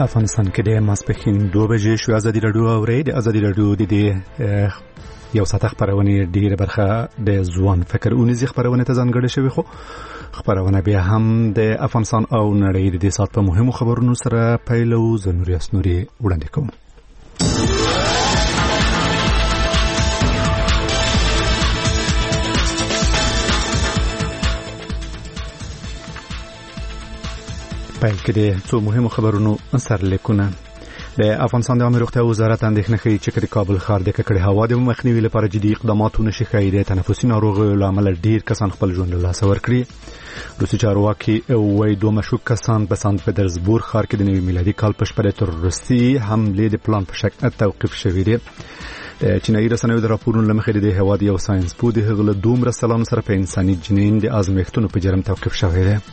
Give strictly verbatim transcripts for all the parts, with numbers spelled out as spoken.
افغانستان کې د ماسپښین دوه بجې شو. ازادي راډیو اورئ. د ازادي راډیو د دې یو ساعت خبرونه ډیره برخه د ځوان فکر اونیزي خبرونه ته ځانګړې شوی، خو خبرونه بیا هم د افغانستان او نړۍ د دې ساعت په مهمو خبرونو سره پیلو. زنوري اسنوري وړاندې کوم. پیل کې د څو مهمو خبرونو سرلیکونه. د افغانستان د عامه روغتیا وزارت اندېښنه ښیي چې د کابل ښار د ککړې هوا د مخنیوي لپاره جدي اقدامات ونشي. ښایي د تنفسي ناروغیو له امله ډېر کسان خپل ژوند له لاسه ورکړي. روسي چارواکي وایي دوه مشکوک کسان په سانت پټرزبورګ ښار کې د نوي میلادي کال په شپه د تروریستي حملې د پلان په شکل توقیف شوي دي. د چینایي رسنیو د راپورونو له مخې د هېواد یو ساینس پوه د هغه له دوه مرستیالانو سره په انساني جنین د ازمېښتونو په جرم توقیف شوی دی.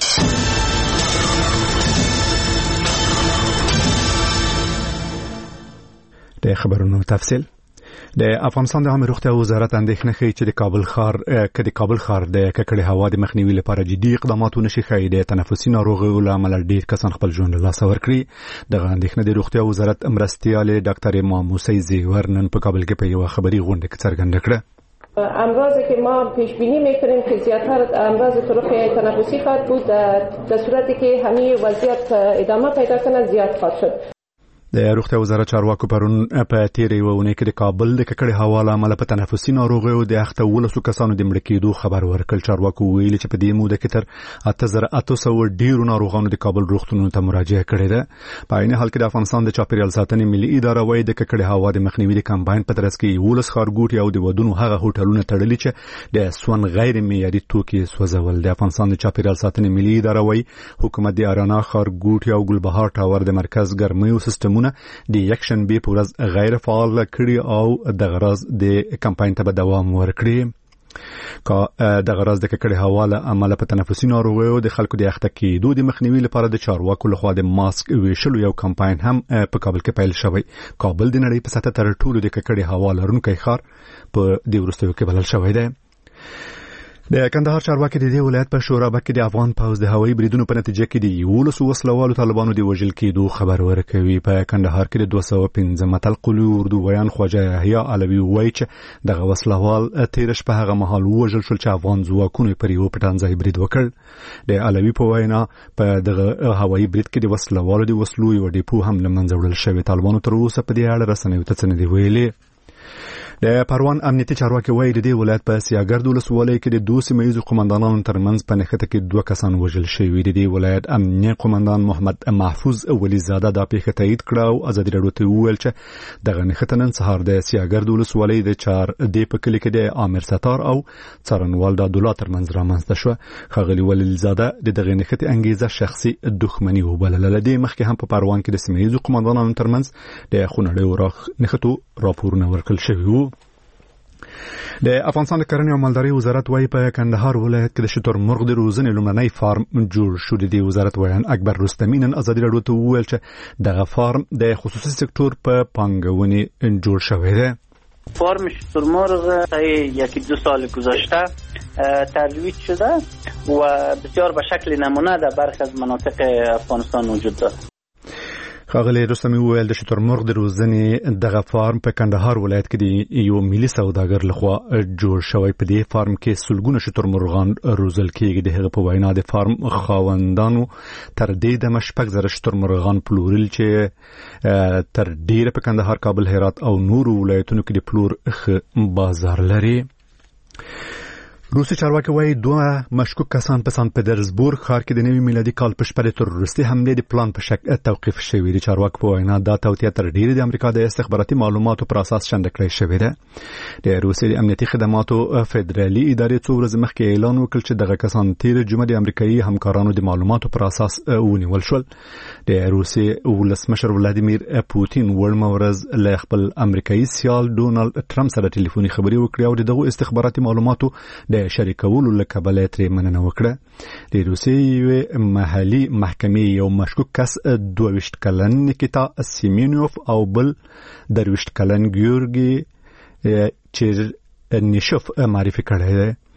د خبرونو تفصیل. د افغانستان د عامه روغتیا وزارت اندېښنه ښیي چې د کابل ښار کې د کابل ښار د ککړې هوا د مخنیوي لپاره جدي اقدامات ونشي. ښایي د تنفسي ناروغیو له امله ډېر کسان خپل ژوند له لاسه ورکړي. دغه اندېښنه د روغتیا وزارت مرستیال ډاکټر ماموسی زیور نن په کابل کې په یوه خبري غونډه کې څرګنده کړه. امراضی که ما پیش بینی میکنیم که زیادتر امراض طرق تنفسی خواهد بود، در صورتی که همین وضعیت ادامه پیدا کنه زیاد خواهد شد. د روغتیا وزارت چارواکو پرون په تیرې ونې کې د کابل د ککړې هوا له امله په تنفسي ناروغیو د اخته ولسو کسانو د مړه کېدو خبر ورکړ. چارواکو ویلي چې په دې موده کې تر اته زره اته سوه ډېرو ناروغانو د کابل روغتونونو ته مراجعه کړې ده. په عین حال کې د افغانستان د چاپیریال ساتنې ملي اداره وایي د ککړې هوا د مخنیوي د کمپاین په ترڅ کې یولس ښارګوټي او د ودونو هغه هوټلونه تړلي چې د سون غیر معیاري توکي سوځول. د افغانستان د چاپیریال ساتنې ملي اداره وایي حکومت د ارانا ښارګوټي او ګلبهار ټاور د مرکز ګرمیو سیستمونه د یکشنبه په ورځ غیر فعال کړي او د غرض د کمپاین ته دوام ورکړي. کا د غرض د ککړې هوا له امله په تنفسي ناروغیو د خلکو د اخته کېدو د مخنیوي لپاره د چارواکو لخوا د ماسک ویشلو یو کمپاین هم په کابل کې پیل شوی. کابل د نړۍ په سطح تر ټولو د ککړې هوا لرونکی ښار په دې وروستیو کې بلل شوی دی. د کندهار چارواکي د دې ولایت په شورابه کې د افغان پوځ د هوایي بریدونو په نتیجه کې د یولسو وسلوالو طالبانو د وژل کېدو خبر ورکوي. په کندهار کې د دوه سوه پنځه متل قلي اردو ویان خواجه یحیی علوي وایي چې دغه وسلوال تېره شپه هغه مهال ووژل شول چې افغان ځواکونو پر یوه پټنځای برید وکړ. د علوي په وینا په دغه هوایي برید کې د وسلوالو د وسلو یو ډیپو هم له منځه وړل شوی. طالبانو تر اوسه په دې اړه رسنیو ته څه نه دي ویلي. د پروان امنیتي چارواکي وایي د دې ولایت په سیاګرد ولسوالۍ کې د دوه سیمه ییزو قومندانانو ترمنځ په نښته کې دوه کسان وژل شوي. د دې ولایت امنیه قومندان محمد محفوظ ولیزاده دا پیښه تایید کړه او ازادي راډیو ته وویل چې دغه نښته نن سهار د سیاګرد ولسوالۍ د چار دی په کلي کې د عامر ستار او څارنوال د عبدالله ترمنځ رامنځته شوه. ښاغلي ولیزاده د دغه نښتې انګیزه شخصي دښمني وبلله. له دې مخکې هم په پروان کې د سیمه ییزو قومندانانو ترمنځ د خونړیو نښتو راپورونه ورکړل شوي وو. د افغانستان د کرنې او مالدارۍ وزارت وایي په کندهار ولایت کې د شترمرغ د روزنې لومړنی فارم جوړ شو. د دې وزارت ویان اکبر رستمي نن ازادي راډیو ته وویل چې دغه فارم د خصوصي سکتور په پانګونې جوړ شوی دی. فارم شترمرغ یکی دو سال گذشته ترویج شده و بسیار به شکل نمونه در برخی از مناطق افغانستان وجود دارد. ښاغلي رستمي وویل د شترمرغ د روزنې دغه فارم په کندهار ولایت کې د یو ملي سوداګر لخوا جوړ شوی. په دې فارم کې سلګونه شترمرغان روزل کېږي. د هغه په وینا د فارم خاوندانو تر دې دمه شپږ زره شترمرغان پلورل چې تر ډیره په کندهار، کابل، هرات او نورو ولایتونو کې د پلور ښه بازار لري. روسي چارواکي وایي دوه مشکوک کسان په سانت پټرزبورګ ښار کې د نوي میلادي کال په شپه د تروریستي حملې د پلان په شکل توقیف شوي. د چارواکو په وینا دا توطیه تر ډیره د امریکا د استخباراتي معلوماتو پر اساس شنډه کړې شوې ده. د روسي د امنیتي خدماتو فدرالي ادارې څو ورځې مخکې اعلان وکړ چې دغه کسان تیر جمعه د امریکایي همکارانو د معلوماتو پر اساس ونیول شول. د روسي ولسمشر ولادیمیر پوتین وړمه ورځ له خپل امریکایي سیال ډونالد ټرمپ سره ټلیفوني خبرې وکړې او دغه استخباراتي معلوماتو د شریکولو له کبله ترې مننه وکړه. د روسیې محلي محکمې یو مشکوک کس دوه ویشت کلن نیکیتا سیمینوف او بل درویشت کلن ګیورګي چیرنیشوف معرفي کړی دی.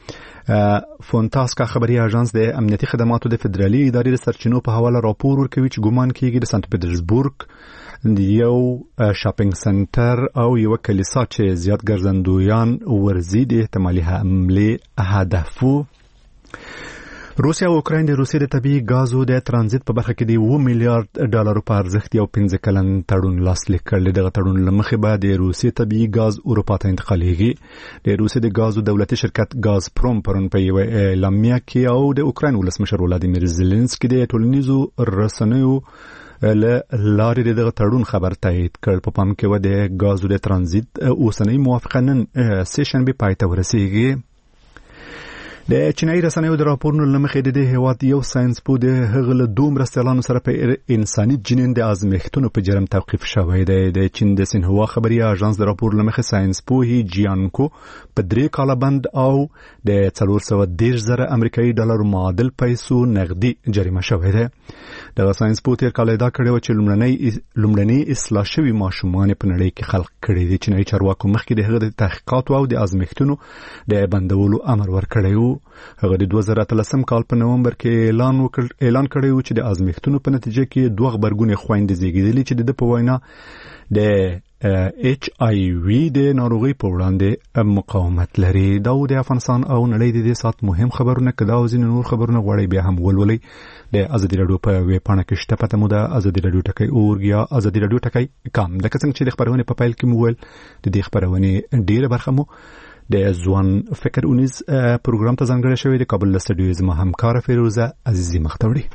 فونتاسکا خبري اژانس د امنیتي خدماتو د فدرالي ادارې د سرچینو په حواله راپور ورکوي چې ګومان کیږي د سنت پټرزبورګ یو شاپینګ سنټر او یو کلیسا چې زیات ګرځندویان ورزي د احتمالي حمله هدف وو. روسیا او اوکراین د روسیې د طبيعي غازو د ترانزیت په برخه کې د یو میلیارډ ډالر په ارزښت یو پنځه کلن تړون لاسلیک کړل. دغه تړون لمخې به د روسیې طبيعي غاز اروپا ته انتقالېږي. د روسیې د غازو دولتي شرکت غاز پروم پرون په یو اعلامیه کې او د اوکراین ولسمشر ولادیمیر زيلنسکي د ټولنیزو رسنیو له لارې دغه تړون خبر تایید کړ. په پام کې و د غازو د ترانزیت اوسنۍ موافقه نن سه شنبه پای ته ورسیږي. د چینایي رسنیو د راپورونو لمخې د دې هیواد یو ساينسپوه د هغه له دوه مرستیالانو سره په انساني جنین د ازمېښتونو په جرم توقیف شوی دی. د چین د سینهوا خبري اژانس د راپور لمخې ساينسپوه جیانکو په درې کاله بند او د څلور سوه دېرش زره امریکایي ډالر معادل پیسو نغدي جریمه شوی دی. د ساينسپوه تیر کال ادعا کړې و چې لومړنۍ لومړنۍ اصلاح شوي ماشومان په نړۍ کې خلق کړي دي. چینایي چارواکو مخکې د هغه د تحقیقاتو او د ازمېښتونو د بندولو امر ورکړی و. هغه د دوه زره اتلسم کال په نومبر کې اعلان وکړ اعلان کړی و چې د ازمېښتونو په نتیجه کې دوه غبرګونې خويندې زیږیدلې چې د په وینا د ایچ آی وی د ناروغي په وړاندې مقاومت لري. دا د افغانستان او نړۍ د دې سات مهم خبرونه کدا او ځینې نور خبرونه غواړي بیا هم ولولي. د ازادي رادیو په ویب پاڼه کې شته پته مو د ازادي رادیو ټکی اورګ یا ازادي رادیو ټکی کام. د څنګه چې د خبرونه په پایل کې مو ول د دې خبرونه ډیره برخه مو د ځوان فکر اونیز پروګرام ته ځانګړی شوی د کابل استودیو زما همکار فیروزه عزیزی مختوری.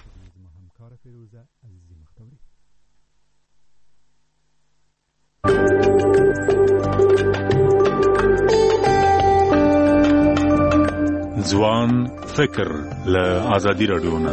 ځوان فکر له ازادي رادیو نه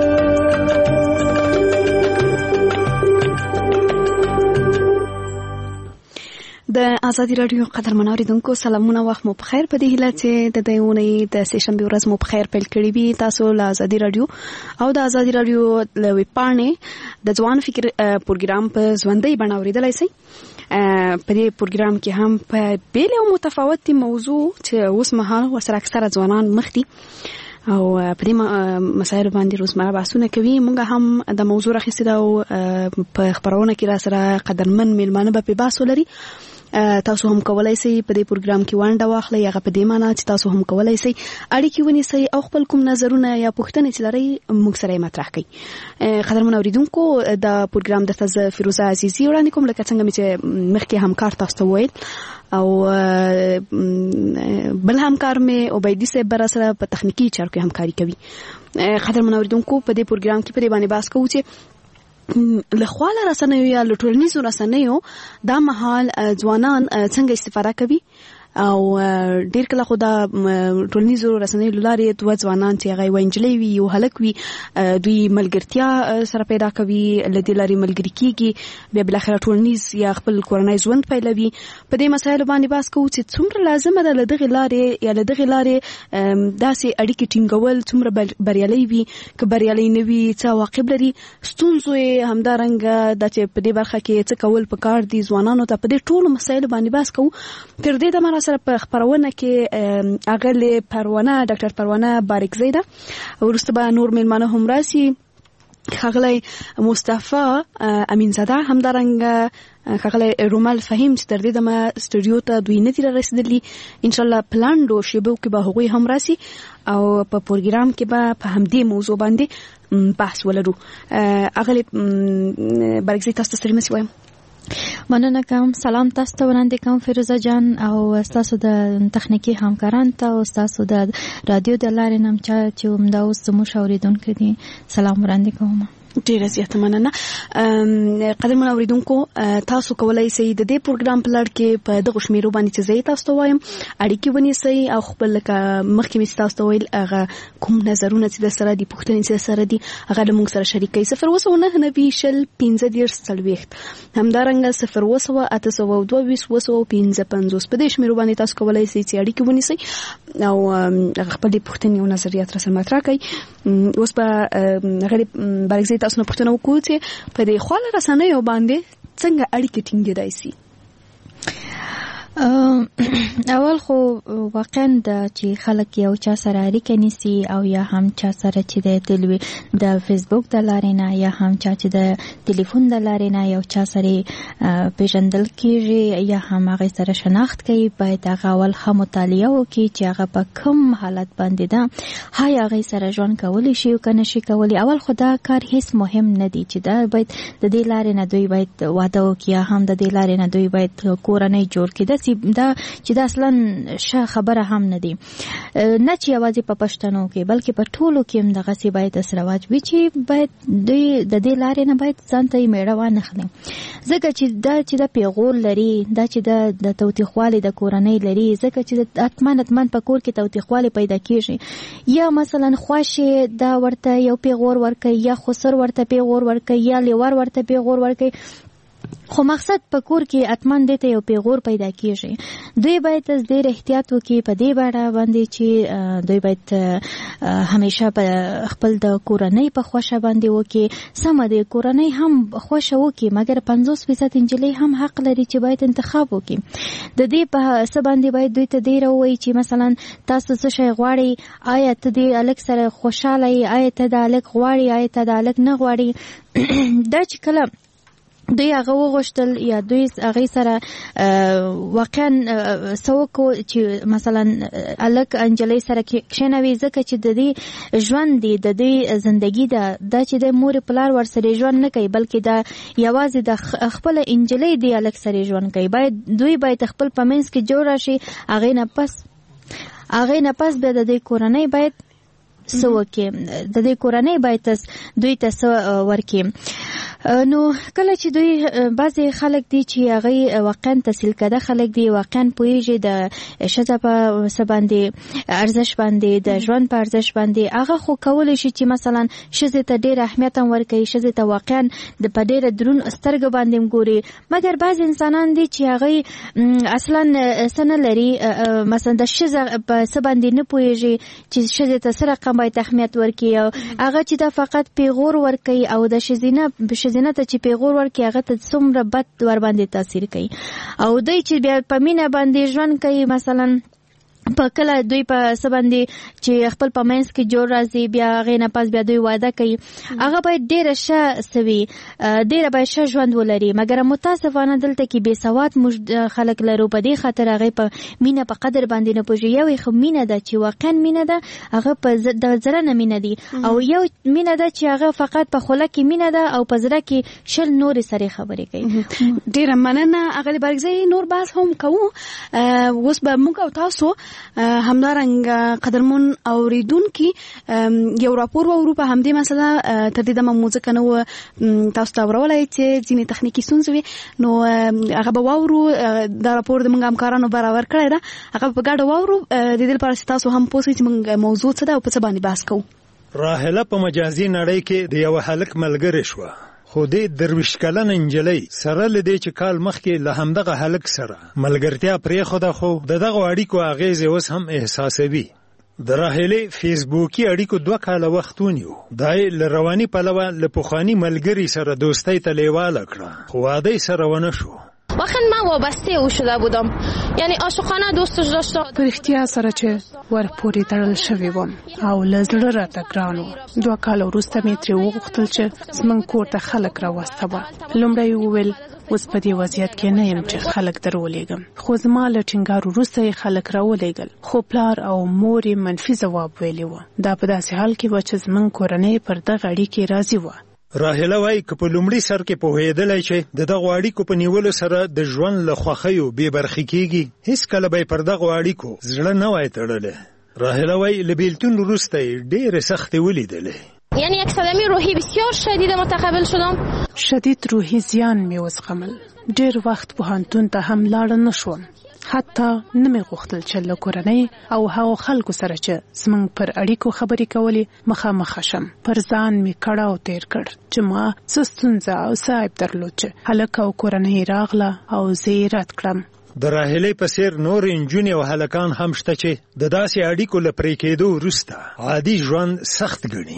د ازادي رادیو قدرمن اوریدونکو سلامونه وخت مو په خیر. په دې هیله چې د دې ونې د سه شنبه ورځ مو په خیر پیل کړی وي. تاسو له ازادي رادیو او د ازادي رادیو له ویب پاڼې د ځوان فکر پروګرام په ژوندۍ بڼه اوریدلای شئ. په دې پروګرام کې هم په بیل او متفاوت موضوع چې اوس مهال ورسره اکثره ځوانان مخ دي او په دې مسایل باندې روزمره بحثونه کوي. موږ هم د موضوع راخیستې ده او په خبرونه کې را سره قدرمن میلمانه به په بحث ولري. تاسو هم کولای شئ په دې پروګرام کې ونډه واخلئ. هغه په دې معنی چې تاسو هم کولای شئ اړیکې ونیسئ او خپل کوم نظرونه یا پوښتنې چې لرئ موږ سره مطرح کړئ. قدرمن اوریدونکو د پروګرام د تازه فیروزه عزیزی وړاندې کوم لکه څنګه چې مخکې همکار تاسو ته وویل او بل همکار مې عبیدی صاحب بر سره په تخنیکی چارو کې همکاري کوي. قدرمن اوریدونکو په دې پروګرام کې په دې باندې بحث کوو چې لخواله رسنیو یا لټولنیزو رسنیو دا مهال ځوانان څنګه استفاده کوي او ډیر کله خو دا ټولنیزو رسنیو لارې دوه ځوانان چې هغه وینجلې وي یو هلک وي دوی ملګرتیا سره پیدا کوي لدې لارې ملګری کیږي بیا بل اخر ټولنیز یا خپل کورنۍ ژوند پیلوي. په دې مسایلو باندې بحث کوو چې څومره لازمه ده لدغه لارې یا لدغه لارې داسې اړیکې ټینګول څومره بریالي وي که بریالي نه وي څه عواقب لري. ستونزو یې همدارنګه دا چې په دې برخه کې څه کول پکار دي ځوانانو ته. په دې ټولو مسایلو باندې بحث کوو. تر دې دمه سره په خبرونه کې اغله پروانه ډاکټر پروانه باریکزی ده. ورسته به نور میلمانه هم راسي. خغلی مصطفی امینزاده همدارنګه خغلی رومال فهیم چې تر دې دمه استودیو ته دوی نه تیر رسیدلی. ان شاء الله پلاندو شیبو کې به هغوی هم راسي او په پروګرام کې به په همدې موضوع باندې بحث ولرو. اغله باریکزی تاسو سره مې وایم. مننه کوم. سلام تاسو ته وړاندې کوم فیروزه جان او تاسو د تخنیکی همکاران ته او تاسو د رادیو د لارې نم چې همدا اوس زموږ اوریدونکو دي سلام وړاندې کوم. ډیره زیاته مننه. قدرمن اوریدونکو تاسو کولای شئ د دې پروګرام په لړ کې په دغه شمیرو باندې چې زه تاسو ته وایم اړیکې ونیسئ او خپل لکه مخکې مې تاسو ته ویل هغه کوم نظرونه چې د سره دي پوښتنې چې سره دي هغه له موږ سره شریک کړئ. صفر اووه سوه نهه نوي شل پنځه دېرش څلوېښت همدارنګه صفر اووه سوه اته سوه دوه ویشت اووه سوه پنځه پنځوس په دې شمیرو باندې تاسو کولای شئ چې اړیکې ونیسئ او خپل پوښتنې او نظریات را سره مطرح کړئ. اوس به هغه باریکزی تاسو نه پوښتنه وکړو چې په دې خواله رسنیو باندې څنګه اړیکې ټینګېدای شي. اول خو واقعا د چې خلک یو چا سره اړیکه نیسي او یا هم چا سره چې د تلوي د فیسبوک د لارې نه یا هم چا چې د ټلیفون د لارې نه یو چا سره پیژندل کیږي یا هم هغه سره شناخت کوي، باید هغه اول هم مطالعه وکړي چې هغه په کوم حالت باندې ده، هاي هغه سره ژوند کولی شي او کنه شي کولی. اول خو دا کار هیڅ مهم نه دی چې دا باید د دې لارې نه دوی باید واده وکړي یا هم د دې لارې نه دوی باید کورنۍ جوړ کړي. دا چې دا اصلا ښه خبره هم نه دی، نه چې یوازې په پښتنو کې بلکې په ټولو کې هم دغسې باید رواج وي چې باید دوی د دې لارې نه باید ځان ته یې میړه وانخلي، ځکه چې دا چې د پیغور لري، دا چې د توتیخوالي د کورنۍ لري، ځکه چې حتما حتما په کور کې توتیخوالي پیدا کېږي. یا مثلا خواشې دا ورته یو پیغور ورکوي، یا خسر ورته پیغور ورکوي، یا لیور ورته پیغور ورکوي، خو مقصد په کور کې اتمن دې ته یو پیغور پیدا کیږي. دوی باید از ډېر احتیاط وکړي په دې باره باندې چې دوی باید همیشه په خپل د کورنۍ په خوښه باندې وکړي. سمه دی کورنۍ هم خوښه وکړي، مګر پنځوس فیصد نجلۍ هم حق لري چې باید انتخاب وکړي. د دې په څه باندې باید دوی ته دې راووایي چې مثلا تاسو څه شی غواړئ، آیا ته دې هلک سره خوشحاله یې، آیا ته د هلک غواړې، آیا ته د هلک نه غواړې. دا چې کله دوی هغه وغوښتل یا دوی هغې سره واقعا څه وکړو چې مثلا هلک انجلۍ سره کښېنوي، ځکه چې د دې ژوند دی، د دې زندګي ده، دا چې د مور پلار ورسره ژوند نه کوي بلکې دا یوازې د خپله انجلۍ دی هلک سره ژوند کوي. باید دوی باید خپل په منځ کې جوړ راشي، هغې نه پس هغې نه پس بیا د دې کورنۍ باید څه وکړي، د دې کورنۍ باید دوی ته څه ورکړي. نو کله چې دوی بعضې خلک دي چې هغوی واقعا تحصیل کده خلک دي، واقعا پوهېږي د ښځه په څه باندې ارزښت باندې، د ژوند په ارزښت باندې، هغه خو کولی شي چې مثلا ښځې ته ډېر اهمیت هم ورکوي، ښځې ته واقعا د په ډېره دروند سترګو باندې هم ګوري. مګر بعضې انسانان دي چې هغوی اصلا څه نه لري، مثلا د ښځه په څه باندې نه پوهېږي چې ښځې ته څه رقم باید اهمیت ورکوي، او هغه چې دا فقط پیغور ورکوي او د ښځینه ښځینه ته چې پیغور ورکوي هغه ته څومره بد ور باندې تاثیر کوي. او دوی چې بیا په مینه باندې ژوند کوي، مثلا په کله دوی په څه باندې چې خپل په منځ کې جوړ راځي، بیا هغې نه پس بیا دوی واده کوي، هغه باید ډېره ښه څه وي، ډېره باید ښه ژوند ولري. مګر متاسفانه دلته کې بې سواد موږ خلک لرو، په دې خاطر هغې په مینه په قدر باندې نه پوهېږي. یو یې خو مینه ده چې واقعا مینه ده، هغه په د زړه نه مینه دي، او یو مینه ده چې هغه فقط په خوله کې مینه ده او په زړه کې شل نورې سرې خبرې کوي. ډېره مننه اغلې بارګزۍ. نور بحث هم کوو، اوس به موږ او تاسو همدارنګه قدرمن اوریدونکي یو راپور وورو په همدې مسله. تر دې دمه مو ځکه نو تاسو ته اورولای چې ځینې تخنیکي ستونزې وي، نو هغه به واورو. دا راپور د موږ همکارانو برابر کړی ده، هغه په ګډه واورو د دې لپاره چې تاسو هم پوه شئ چې موږ موضوع څه ده او په څه باندې بحث کوو. راحله په مجازي نړۍ کې د یو هلک ملګرې شوه، خو دې درویش کلن انجلۍ سره له دې چې کال مخکې له همدغه هلک سره ملګرتیا پرېښوده، خو د دغو اړیکو اغېزې اوس هم احساسوي. د راحلې فیسبوکي اړیکو دوه کاله وخت ونیو. دا یې له رواني پلوه له پخواني ملګري سره دوستۍ ته لیواله کړه، خو واده یې سره ونه شو. واقعا من وابسته او شده بودم، یعنی عاشقانه دوستش داشتم. په اختیار سره چې ورپورې تړل شوی وم او له زړه راته ګران و. دوه کاله وروسته مې ترې وغوښتل چې زموږ کور ته خلک راوستوه. لومړی وویل اوس په دې وضعیت کې نه یم چې خلک در ولېږم، خو زما له ټینګار وروسته یې خلک راولېږل، خو پلار او مور یې منفي ځواب ویلی و. دا په داسې حال کې وه چې زموږ کورنۍ پر دغه اړیکې راضي وه. راحله وایي که په لومړي سر کې پوهېدلی چې د دغو اړیکو په نیولو سره د ژوند له خوښیو بې برخې کېږي، هېڅکله به یې پر دغو اړیکو زړه نه وای تړلی. راحله وایي له بېلتون وروسته یې ډېرې سختې ولیدلې. یعنی یک صدمه روحی بسیار شدید متقبل شدم. شدید روحی زیان مې وزغمل. ډېر وخت پوهنتون ته هم لاړه نه شوم، حتی نه مې غوښتل چې له کورنۍ او هغو خلکو سره چې زموږ پر اړیکو خبرې کولې مخامخ شم. پر ځان مې کړاو تیر کړ چې ما څه ستونزه او څه عیب درلود چې هلک او کورنۍ راغله او زه یې رد کړم. د راحلې په څېر نور نجونې او هلکان هم شته چې د داسې اړیکو له پرې کېدو وروسته عادي ژوند سخت ګڼي.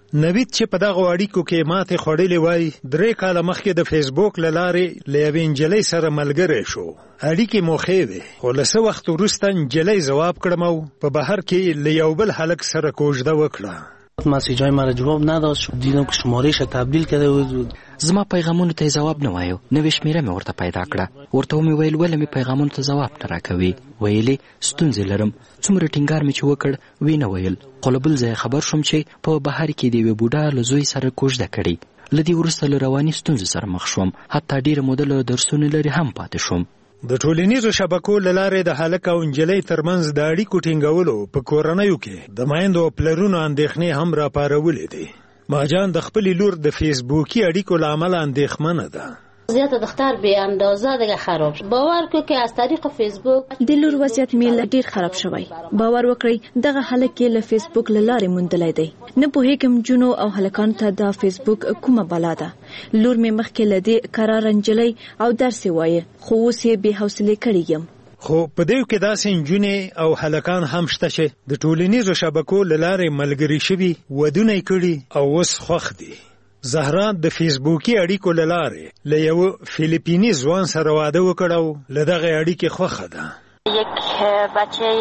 نوید چې په دغه اړیکو کې ماته خړلې وای درې کاله مخکې د فیسبوک لارې لېوین انجلۍ سره ملګری شو اړیکې مو خېوي خو له څه وخت وروسته انجلۍ جواب کړم او په بهر کې له یو بل هلک سره کوژده وکړه مسیجای مرا جواب نداد دیدم که شمارهش تبدیل کرده بود زما پیغامونو ته جواب نه وایو نوې شمیره مې ورته پیدا کړه ورته مې ویل ولې مې پیغامونو ته جواب نه راکوي ویلې ستونزې لرم څومره ټینګار مې چې وکړ وی نه ویل خو له بل ځایه خبر شوم چې په بهر کې د یوې بوډا له زوی سره کوژده کړې له دې وروسته له رواني ستونزې سره مخ شوم حتی ډېره موده له درسونو لرې هم پاتې شوم د ټولنیزو شبکو له لارې د هلک او نجلۍ ترمنځ د اړیکو ټینګولو په کورنیو کې د میندو او پلرونو اندېښنې هم راپارولې دي ماجان د خپلې لور د فیسبوکي اړیکو له امله اندېښمنه ده وضعیت دختر به اندازه دیگه خراب شد باور کو که از طریق فیسبوک د لور وضعیت مې ډیر خراب شوی باور وکړئ دغه هلک له فیسبوک له لارې موندلای دی نه پوهېږم جنو او هلکان ته د فیسبوک کومه بلا ده لور مې مخکې له دې قرار انجلۍ او درس وایي خو اوس یې بې حوصلې کړی یم خو په دې کې داسې نجونې او هلکان هم شته چې د ټولنیزو شبکو له لارې ملګري شوي ودونه یې کړي او اوس خوښ دي زهرا د فیسبوکي اړیکو له لارې له یو فیلیپیني ځوان سره واده وکړ او له دغه اړیکې خوښه ده یک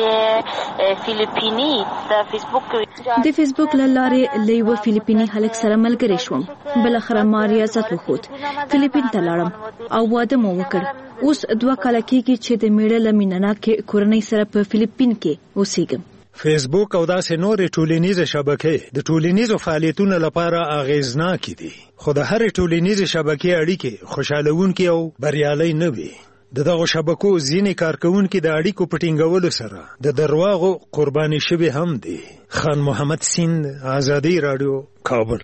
بچه فیلیپینی د فیسبوک د فیسبوک له لارې له یو فیلیپیني هلک سره ملګری شوم بلاخره ما ریاضت وخوت فیلیپین ته لاړم او واده مو وکړ اوس دوه کاله کېږي چې د میړه له مینناکې کورنۍ سره په فیلیپین کې اوسېږم فیسبوک او داسې نورې ټولنیزې شبکې د ټولنیزو فعالیتونو لپاره اغیزناکې دي خو د هرې ټولنیزې شبکې اړیکې خوشحالونکي او بریالۍ نه وي د دغو شبکو ځینې کارکوونکي د اړیکو په ټینګولو سره د درواغو قرباني شوي هم دي خان محمد سیند آزادي راډیو کابل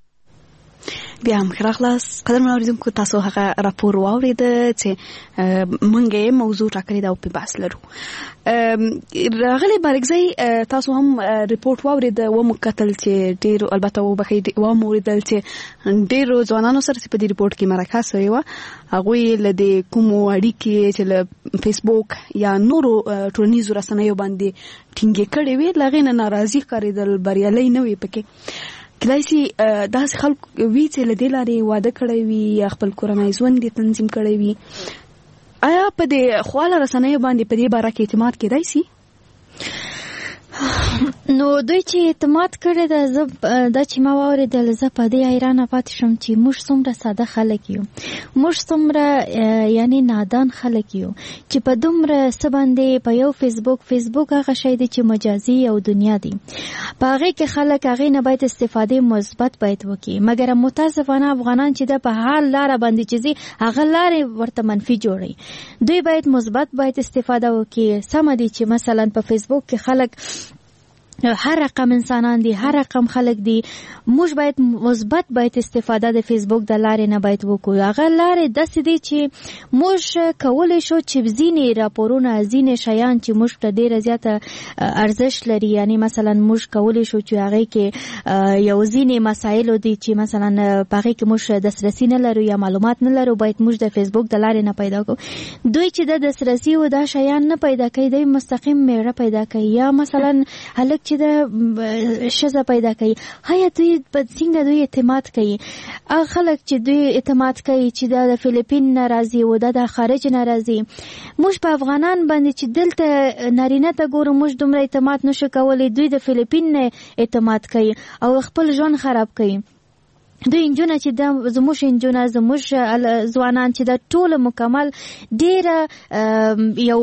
بیا هم راغلاست قدرمن اوریدونکو تاسو هغه راپور واوریده چې مونږ یې موضوع ټاکلې ده او په بحث لرو راغلی بارګزی تاسو هم ریپورت واوریده و مو کتل چې ډېرو البته وبخښئ و مو اوریدل چې ډېرو ځوانانو سره چې په دې ریپورت کې مرکه شوې وه هغوی له دې کومو اړیکې چې له فیسبوک یا نورو ټولنیزو رسنیو باندې ټینګې کړې وې له هغې نه ناراضي ښکارېدل بریالۍ نه وې پکې کله چې داسې خلک وي چې له دې لارې واده کړی وي یا خپل کورنی ژوند یې تنظیم کړی وي آیا په دې خواله رسنیو باندې په دې باره کې اعتماد کېدای شي نو دوی چې اعتماد کړی ده زه دا چې ما واورېدل زه په دې حیرانه پاتې شوم چې موږ څومره ساده خلک یو موږ څومره یعنی نادان خلک یو چې په دومره څه باندې په یو فیسبوک فیسبوک هغه شی دی چې مجازي او دنیا دی په هغې کې خلک هغې نه باید استفادې مثبت باید وکړي مګر متاسفانه افغانان چې د په حال لاره باندې چې ځي هغه لارې ورته منفي جوړوي دوی باید مثبت باید استفاده وکړي سمه دی چې مثلا په فیسبوک کې خلک هر رقم انسانان دي هر رقم خلک دي موږ باید مثبت باید استفاده د فیسبوک د لارې نه باید وکړو هغه لارې داسې دي چې موږ کولی شو چې ځینې راپورونه ځینې شیان چې موږ ته ډېره زیاته ارزښت لري یعنی مثلا موږ کولی شو چې هغې کې یو ځینې مسایلو دي چې مثلا په هغې کې موږ دسترسي نه لرو یا معلومات نه لرو باید موږ د فیسبوک د لارې نه پیدا کړو دوی چې د دسترسي و دا شیان نه پیدا کوي دوی مستقیم میړه پیدا کوي یا مثلا هلک چې د ښځه پیدا کوي هیا دوی په څنګه دوی اعتماد کوي هغه خلک چې دوی اعتماد کوي چې دا د فیلیپین نه راځي او دا د خارج نه راځي موږ په افغانان باندې چې دلته نارینه ته ګورو موږ دومره اعتماد نشو کولی دوی د فیلیپین نه اعتماد کوي او خپل ژوند خراب کوي دوی انجونه چې د زموږ انجونه زموږ ځوانان چې د ټوله مکمل ډېره یو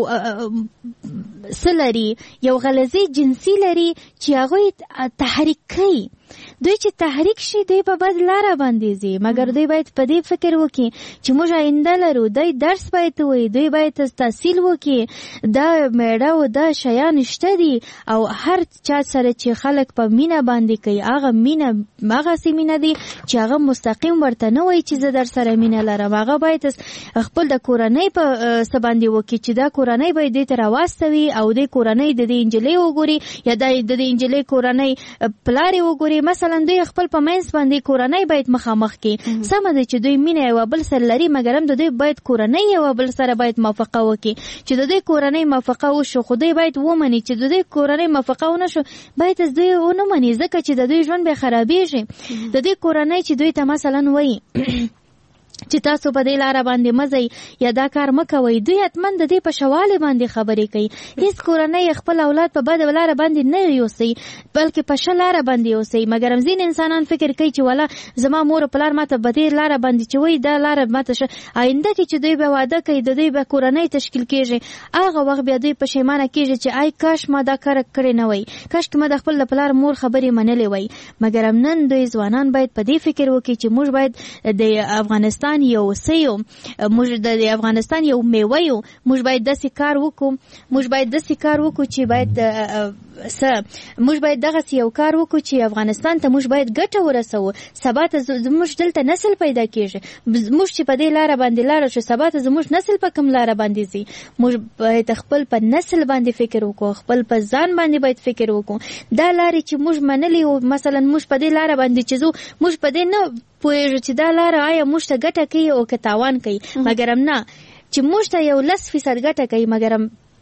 څه لري یو غلظي جنسي لري چې هغوی تحریک کوي دوی چې تحریک شي دوی په بد لاره باندې ځي مګر دوی باید په دې فکر وکړي چې موږ آینده لرو دوی درس باید ووایي دوی باید تحصیل وکړي دا میړه او دا شیان شته دي او هر چا سره چې خلک په مینه باندې کوي هغه مینه هغسې مینه دي چې هغه مستقیم ورته نه وایي چې زه در سره مینه لرم هغه باید خپل د کورنۍ په څه باندې وکړي چې دا کورنۍ باید دې ته راواستوي او دې کورنۍ د دې نجلۍ وګوري یا د دې نجلۍ کورنۍ پلار یې وګوري مثلا مثلا دوی خپل په منځ باندې کورنۍ باید مخامخ کړي. سمه ده چې دوی مینه یو بل سره لري، مګر هم د دوی باید کورنۍ یو بل سره باید موافقه وکړي. چې د دوی کورنۍ موافقه وشو خو دوی باید ومني چې د دوی کورنۍ موافقه ونه شو باید از دوی ونه مني، ځکه چې د دوی ژوند به خرابېږي. د دوی کورنۍ چې دوی ته مثلا وایي چې تاسو په دې لاره باندې مزئ یا دا کار مکوئ، دوی حتما د دې په شواله باندې خبرې کوي. هیڅ کورنۍ خپل اولاد په بده لاره باندې نه یوسي بلکې په ښه لاره باندې یوسي. مګر ځین انسانان فکر کوي چې ولا زما مور پلار ماته په دې لاره باندې چې وای دا لاره ماته شه آینده کې چې دوی به واده کوي د دوی به کورنۍ تشکیل کیږي، هغه وخت بیا دوی پښیمانه کیږي چې آی کاش ما دا کار کړی نه وای، کاش ما د خپل پلار مور خبرې منلې وای. مګر نن دوی ځوانان باید په دې فکر وکړي چې موږ باید د افغانستان یو سیو، موږ د افغانستان یو میوه یو، موږ باید داسې کار وکړو موږ باید داسې کار وکړو چې باید س موږ باید دغه یو کار وکړو چې افغانستان ته موږ باید ګټه ورسوو. سبا ته زموږ دلته نسل پیدا کیږي، موږ چې په دې لاره باندې لاړ شو سبا ته زموږ نسل په کوم لاره باندې ځي. موږ باید خپل په نسل باندې فکر وکړو، خپل په ځان باندې باید فکر وکړو. دا لارې چې موږ منلې او مثلا موږ په دې لاره باندې چې زو موږ په دې نه پوهېږو چې دا لاره آیا موږ ته ګټه کوي او که تاوان کوي، مګر نه چې موږ ته یو لس فیصد ګټه کوي مګر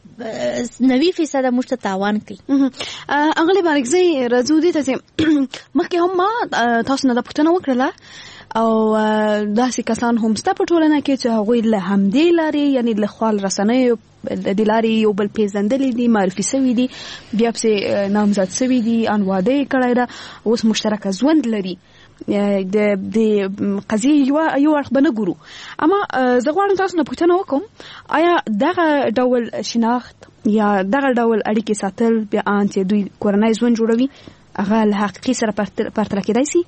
نوي فیصد موږ ته تاوان کوي. اغلی بارکزی راځو دې ته مخکې هم ما تاسو نه دا پوښتنه وکړله او داسې کسان هم ستا په ټولنه کې چې هغوی له همدې لارې یعنی له خپل رسنیو د لارې یو بل پیژندلي دي، معرفي شوي دي، بیا پسې نامزد شوي دي، ان واده یې کړی ده، اوس مشترکه ژوند لري. د د قضیې یو یو اړخ به نه ګورو. اما زه غواړم تاسو نه پوښتنه وکړم آیا دغه ډول شناخت یا دغه ډول اړیکې ساتل بیا ان چې دوی کورنۍ ژوند جوړوي هغه له حقیقي سره پرتله کېدای شي؟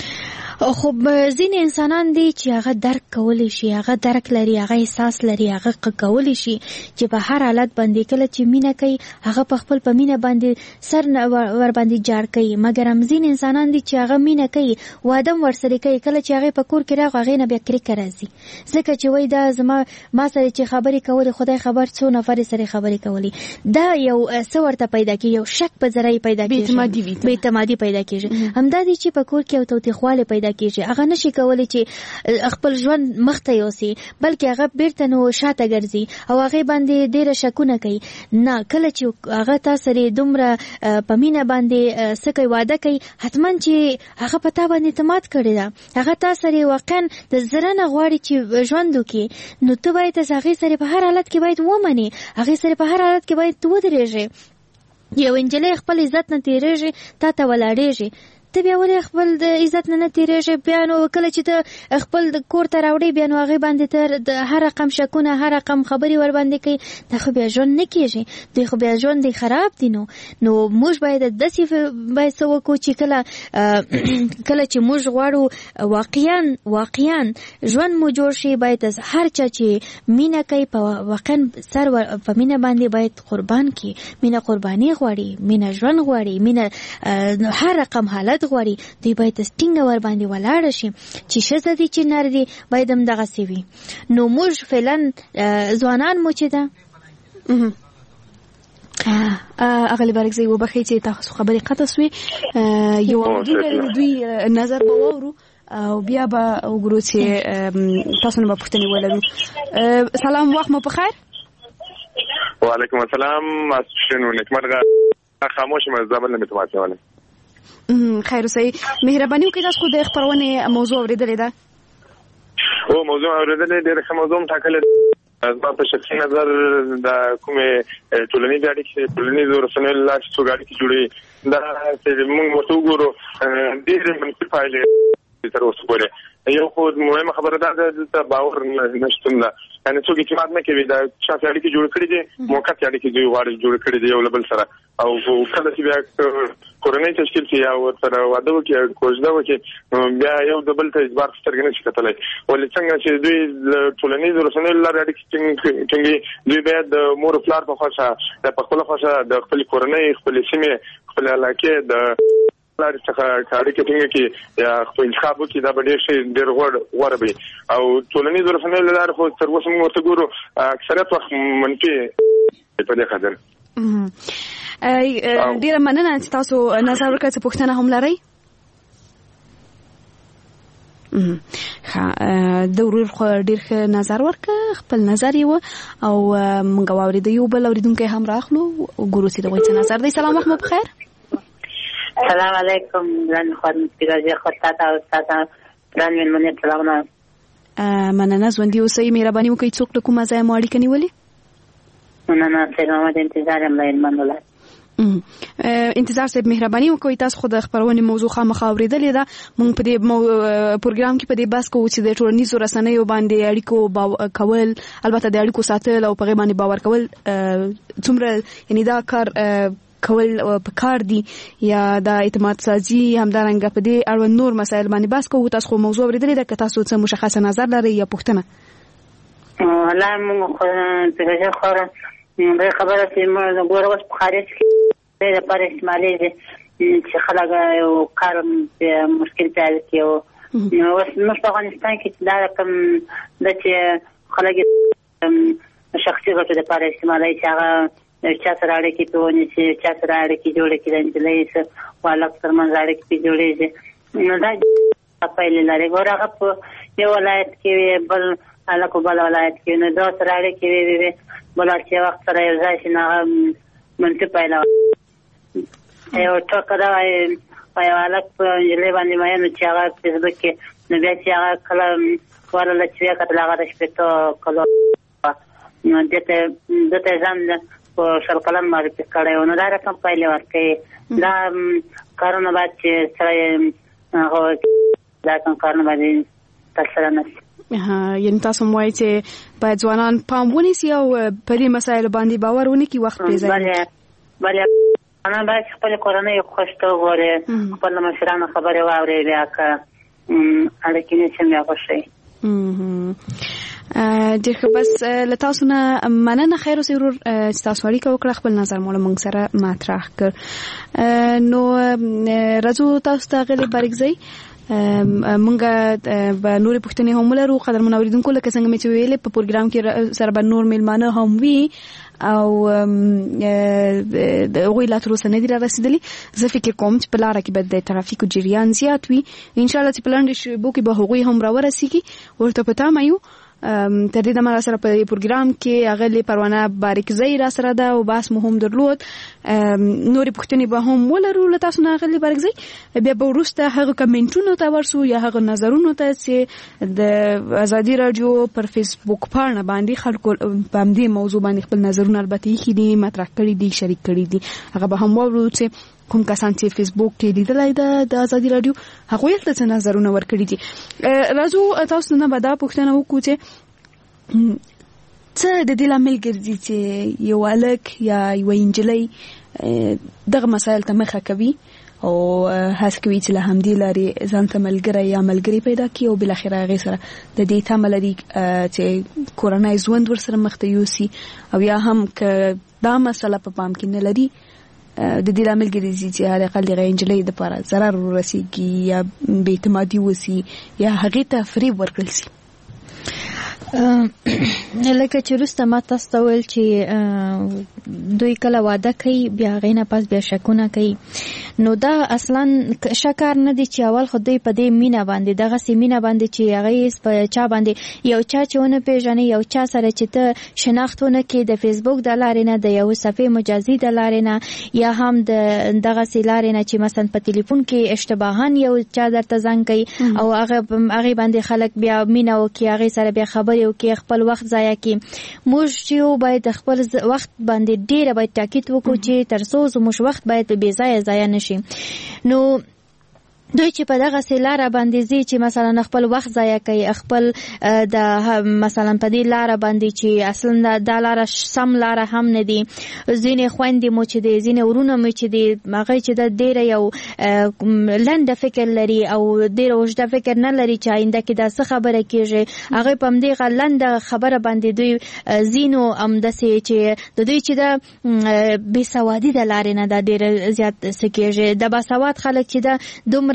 خو ځینې انسانان دي چې هغه درک کولی شي، هغه درک لري، هغه احساس لري، هغه کولی شي چې په هر حالت باندې کله چې مینه کوي هغه په خپل په مینه باندې سر ور باندې جار کوي. مګر هم ځینې انسانان دي چې هغه مینه کوي واده هم ورسره کوي، کله چې هغه په کور کې راغی هغې نه بیا کرکه راځي ځکه چې وایي دا زما ما سره چې خبرې کولې خدای خبر څو نفرې سره خبرې کولې، دا یو څه ورته پیدا کېږي، یو شک په ذریعه پیدا کېږي، بې اعتمادي پیدا کېږي. همدا دي چې په کور کې یو توتیخوالی پیدا کیږي، هغه نشي کولی چې خپل ژوند مخته یوسي بلکې هغه بیرته نو شاته ګرځي او هغه باندې ډېر شکونه کوي. نه کله چې هغه تاسو لري دومره په مینه باندې سکه واده کوي حتما چې هغه پتا باندې اعتماد کړی دا هغه تاسو لري واقعا د زرنه غواړي چې ژوند وکړي، نو ته باید هغه سره په هر حالت کې باید ومني، هغه سره په هر حالت کې باید ودرېږي. یو انجلۍ خپل عزت نه تیریږي تا ته ولاړېږي، ته بیا ولې خپل د عزت نه نه تیریږي؟ بیا نو کله چې ته خپل د کور ته راوړې بیا نو هغې باندې ته د هر رقم شکونه هر رقم خبرې ور باندې کوي، دا خو بیا ژوند نه کېږي، دوی خو بیا ژوند دی خراب دی. نو نو موږ باید داسې باید څه وکړو چې کله کله چې موږ غواړو واقعا واقعا ژوند مو جوړ شي باید هر چا چې مینه کوي په واقعا سر په مینه باندې باید قربان کړي. مینه قرباني غواړي، مینه ژوند غواړي، مینه هر رقم حالت غواړي، دوی باید ټینګه ور باندې ولاړ شي چې ښځه دي چې نر دي باید هم دغسې وي. نو موږ فعلا ځوانان مو چې ده اغلی بارکزی وبخښئ چې تاسو خبرې قطع سوې، یو د دوی نظر به واورو او بیا به وګورو چې تاسو نه به پوښتنې ولرو. سلام، وخت مو په خیر. وعلیکم السلام. ماسپښین نیکمرغه. خاموش یم، زابل نه متماسه وله. خیر اوسئ. مهرباني وکړئ تاسو خو د خپرونې موضوع اورېدلې ده؟ او موضوع اورېدلې ډېره ښه موضوع هم ټاکلې ده. زما په شخصي نظر د کومې ټولنیزې اړیکې ټولنیزو رسنیو له لارې چې څوک اړیکې جوړوي دا چې موږ ورته وګورو ډېرې منفي پایلې تر اوسه پورې. یو خو مهمه خبره ده دلته باور نشتون ده، یعنې څوک اعتماد نه کوي. دا چا چې اړیکې جوړې کړي دي موقتې اړیکې دوی غواړي جوړې کړي دي یو له بل سره، او کله چې بیا کورنۍ تشکیل شي یا ورسره واده وکړي کوژده وکړي بیا یو د بل ته اعتبار په سترګې نه شي کتلی. ولې څنګه چې دوی له ټولنیزو رسنیو له لارې اړیکې ټینګوي، دوی باید د مور و پلار په خوښه په خپله خوښه د خپلې کورنۍ خپلې سیمې خپلې علاقې د لارې څخه اړیکې ټینګه کړي یا خپل انتخاب وکړي، دا به ډېر شی ډېر غوره وي. او ټولنیزو رسنیو له لارې خو تر اوسه موږ ورته ګورو اکثریت وخت منفي په دې خاطر. ډیره مننه چې تاسو نظر ورکړئ. څه پوښتنه هم لرئ؟ ها د ورور خو ډیر ښه نظر ورکړ خپل نظر یو او موږ واورید یو بل اوریدونکو هم راخلو ګورو چې دوی څه نظر دی. سلام وخت مو بخیر. السلام علیکم رن خدمت پیراجی خدتا او استاد رن من منه سلام نه مننه ژوندۍ اوسئ مهرباني وکړئ څوک له کومه ځایه مو اړیکه نیولې؟ مننه سلام د انتظار یم لاین منوله انتظار صاحب مهرباني وکړئ تاسو خو د خبرونې موضوع خامخا اورېدلې ده. موږ په دې پروګرام کې په دې بحث کوو چې د ټولنیزو رسنیو باندې اړیکو کول البته د اړیکو ساتل او په هغې باندې باور کول څومره یعنې دا کار کول په کار دي یا د اعتماد سازي همدارنګه په دې اړوند نور مسایل باندې بحث کوو. تاسو خو موضوع اورېدلې ده که تاسو څه مشخصه نظر لرئ یا پوښتنه؟ والله موږ خو پیراجي خوره دا خبره چې موږ ګورو اوس په خارج کې د لپاره استعمالېږي چې خلک یو کار مشکل پیدا کوي. نو اوس موږ په افغانستان کې دا رقم ده چې خلک شخصي ګټو لپاره استعمالوي چې هغه چا سره اړیکې پرې ونیسي چا سره اړیکې جوړې کړي د نجلۍ سره والک ترمنځ اړیکې پرې جوړېږي. نو دا پایلې لري. ګوره هغه په یو ولایت کې بل هلک په بل ولایت کې نو دا سره اړیکې وي وي بل چې وخت سره یو ځای شي نو هغه منفي پایله یو ټوکه ده وایي یو هلک په نجلۍ باندې مین و چې هغه فیسبوک کې نو بیا چې هغه کله ورله چې ویې کتل هغه د شپېتو کلو نو دې ته یې ځان په شل کلن معرفي کړی و. نو دا رقم پایلې ورکوي. دا کارونه باید چې سړی هغه دا کوم کارونه باید ترسره نه شي. یعنې تاسو مو وایئ چې باید ځوانان پام ونیسي او په دې مسایلو باندې باور ونه کړي وخت پرې ځای بله بله ځوانان باید خپلې کورنۍ خوښ ته وګوري خپل مشرانو خبرې واوري بیا که اړیکې نه شي بیا خوښوي. ډېر ښه بس له تاسو نه مننه خیر اوسئ ورور چې تاسو اړیکه وکړه خپل نظر مو له موږ سره مطرح کړ. نو راځو تاسو ته غلې بارکزئ مونږ به نورې پوښتنې هم ولرو. قدرمن اورېدونکو لکه څنګه مې چې ویلې په پروګرام کې سره به نور میلمانه هم وي او د هغوی لا تر اوسه نه دي رارسېدلي. زه فکر کوم چې په لاره کې به د ترافیکو جریان زیات وي. انشاءالله چې په لنډې شېبو کې به هغوی هم راورسېږي. ورته په تمه یو. تر دې دمه را سره په پروګرام کې اغلې پروانه بارکزئ را سره ده او بحث مو هم درلود. نورې پوښتنې به هم ولرو له تاسو نه اغلې بارکزئ. بیا به وروسته هغه کمنټونو ته ورسو یا هغه نظرونو ته چې د ازادي راډیو پر فیسبوک پاڼه باندې خلکو په همدې موضوع باندې خپل نظرونه البته ایښي دي مطرح کړي دي شریک کړي دي. هغه به هم واورو چې کوم کسان چې فیسبوک کې لیدلای ده د ازادي راډیو هغوی ته څه نظرونه ورکړي دي. راځو تاسو نه به دا پوښتنه وکړو چې څه د دې لامل ګرځي چې یو هلک یا یوه نجلۍ دغه مسایل ته مخه کوي او هڅه کوي چې له همدې لارې ځان ته ملګری یا ملګري پیدا کړي او بالاخره هغې سره د دې تمه لري چې کورنی ژوند ورسره مخ ته یوسي او یا هم که دا مسله په پام کې نه لري د دې لامل ګرځي چې هر اقل دغه نجلۍ دپاره ضرر ورسېږي یا بې اعتمادي وسي یا هغې ته فریب ورکړل سي. لکه چې وروسته ما تاسو ته ویل چې دوی کله واده کوي بیا هغې نه پس بیا شکونه کوي نو دا اصلا ښه کار نه دی چې اول خو دوی په دې مینه باندې دغسې مینه باندې چې هغې په چا باندې یو چا چې ونه پېژنې یو چا سره چې ته شناخت ونه کړې د فیسبوک د لارې نه د یو صفحې مجازي د لارې نه یا هم د دغسې لارې نه چې مثلا په تلیفون کې اشتباهاً یو چا درته زنګ کوي او هغې باندې خلک بیا مینه وکړي هغې سره بیا خبرې وکړي خپل وخت ضایع کړي. موږ چې باید خپل وخت باندې ډېره باید تاکید وکړو چې تر څو زموږ وخت باید بې ځایه ضایع نه شي. نو دوی چې په دغسې لاره باندې ځي چې مثلا خپل وخت ضایع کوي خپل د مثلا په دې لاره باندې چې اصلا دا لاره سم لاره هم نه دي. ځینې خویندې مو چې دي ځینې ورونه مو چې دي هغوی چې د ډېره یو لنډه فکر لري او ډېره اوږده فکر نه لري چې آینده کې دا څه خبره کېږي هغوی په همدې لنډه خبره باندې دوی ځي نو همداسې چې د دوی چې د بېسوادي د لارې نه دا ډېره زیات څه کېږي. د باسواد خلک چې دا دومره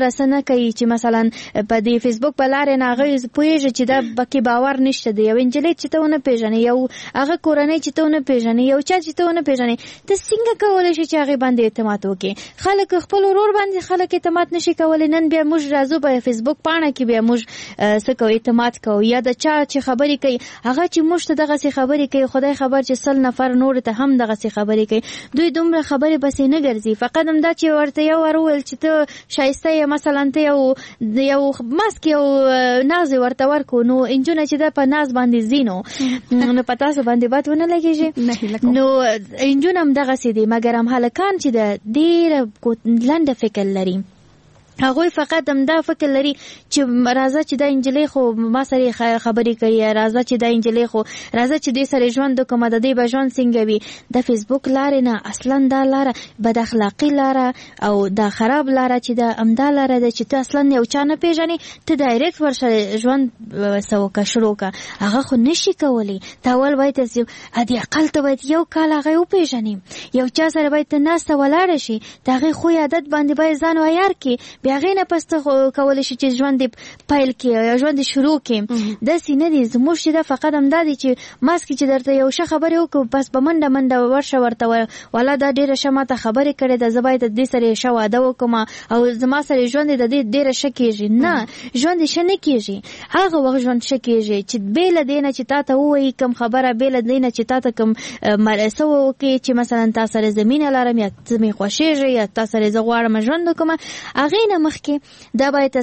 رسنه کوي چې مثلا په دې فیسبوک په لارې نه هغه پوهېږي چې دا بکې باور نشته دی یو انجلۍ چې ته ونه پېژنې یو هغه کورنۍ چې ته ونه پېژنې یو چا چې ته ونه پېژنې ته څنګه کولی شي چې هغې باندې اعتماد وکړي خلک خپل ورور باندې خلک اعتماد نشي کولی نن بیا موږ راځو په فیسبوک پاڼه کې بیا موږ څه کوو اعتماد کوو یا د چا چې خبرې کوي هغه چې موږ ته دغسې خبرې کوي خدای خبر چې سل نفر نور ته هم دغسې خبرې کوي دوی دومره خبرې بسې نه ګرځي فقط همدا چې ورته یو ور وویل چې ته ښایسته یې مثلا ته یو یو ماسک یو ناز ورته ورکو نو انجونه چې دا په ناز باندې ځي نو نو په تاسو باندې بد ونه لګېږي نو انجونه هم دغسې دي مګر هم هلکان چې د ډېره لنډه فکر لري هغوی فقط همدا فکر لري چې راځه چې دا انجلۍ خو ما سره خبرې کوي راځه چې دا انجلۍ خو راځه چې دې سره ژوند وکړم د دې به ژوند څنګه وي د فیسبوک لارې نه اصلا دا لاره بد اخلاقي لاره او دا خراب لاره چې دا همدا لاره ده چې ته اصلا یو چا نه پېژنې ته ډایرکټ ورسره ژوند څه وکړه شروع کړه هغه خو نشي کولی ته اول باید حدي اقل ته باید یو کال هغه وپېژنې یو چا سره باید ته ناسته ولاړه شي د هغې خوی عادت باندې باید ځان عیار کړي بیا هغې نه پس ته کولی شي چې ژوند دې پیل کړي یا ژوند دې شروع کړي داسې نه دي زموږ چې دا فقط همدا دی چې ماسک چې درته یو ښه خبرې وکړو بس په منډه منډه ورشه ورته والا دا ډېره ښه ماته خبرې کړې ده زه باید د دې سره یې ښه واده وکړم او زما سره ژوند یې د دې ډېره ښه کېږي نه ژوند یې ښه نه کېږي هغه وخت ژوند ښه کېږي چې بې له دې نه چې تا ته ووایي کوم خبره بې له دې نه چې تا ته کوم څه وکړي چې مثلا تا سره زه مینه لرم یا ته مې خوښېږي یا تا سره زه غواړم ژوند وکړم هغې نه مخکې دا باید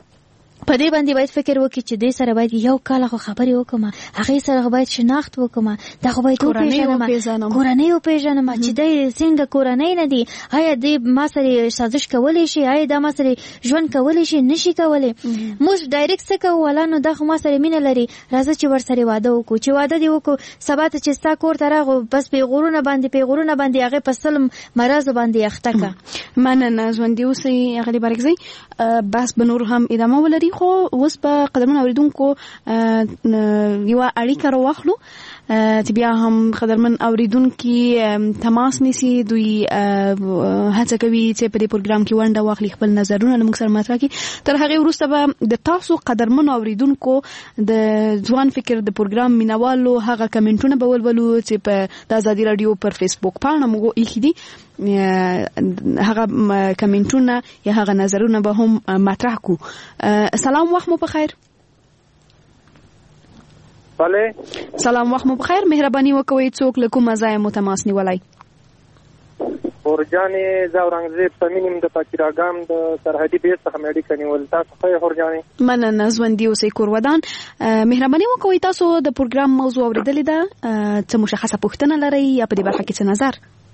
په دې باندې باید فکر وکړي چې دې سره باید یو کال خو خبرې وکړم هغې سره باید شناخت وکړم دا خو باید وپېژنم کورنۍ وپېژنم چې دی څنګه کورنۍ نه دي آیا دې ما سره سازش کولی شي آیا دا ما سره ژوند کولی شي نشي کولی موږ ډایرکټ څه کوو والا نو دا خو ما سره مینه لري راځه چې ورسره واده وکړو چې واده دې وکړو سبا ته چې ستا کور ته راغو بس پیغورونه باندې پیغورونه باندې هغې په سل مرضو باندې اخته کړه مننه ژوندي اوسئ اغلې بارکزۍ بس به نور هم ادامه ولري خو اوس په قدرمن اوریدونکو یوه اړیکه راواخلو چې بیا هم قدرمن اوریدونکي تماس نیسي دوی هڅه کوي چې په دې پروګرام کې ونډه واخلي خپل نظرونه له موږ سره مطرح کړي تر هغې وروسته به د تاسو قدرمن اوریدونکو د ځوان فکر د پروګرام مینوالو هغه کمنټونه به ولولو چې په د ازادي راډیو پر فیسبوک پاڼه موږ ایښي دي هغه کمنټونه یا هغه نظرونه به هم مطرح کو سلام وخت مو بخیر بله سلام وخت مو بخیر مهرباني وکوئ څوک له کومه ځایه مو تماس نیولی اورجانې زه اورنګزیب تمین یم د پاکیراګام د سرحدي بیس څخه مې اړیکه نیول تاسو ښه یې اورجانې مننه ژوندي اوسئ کورودان مهرباني وکوئ تاسو د پروګرام موضوع اورېدلې ده څه مشخصه پوښتنه لرئ یا په دې برخه کې څه نظر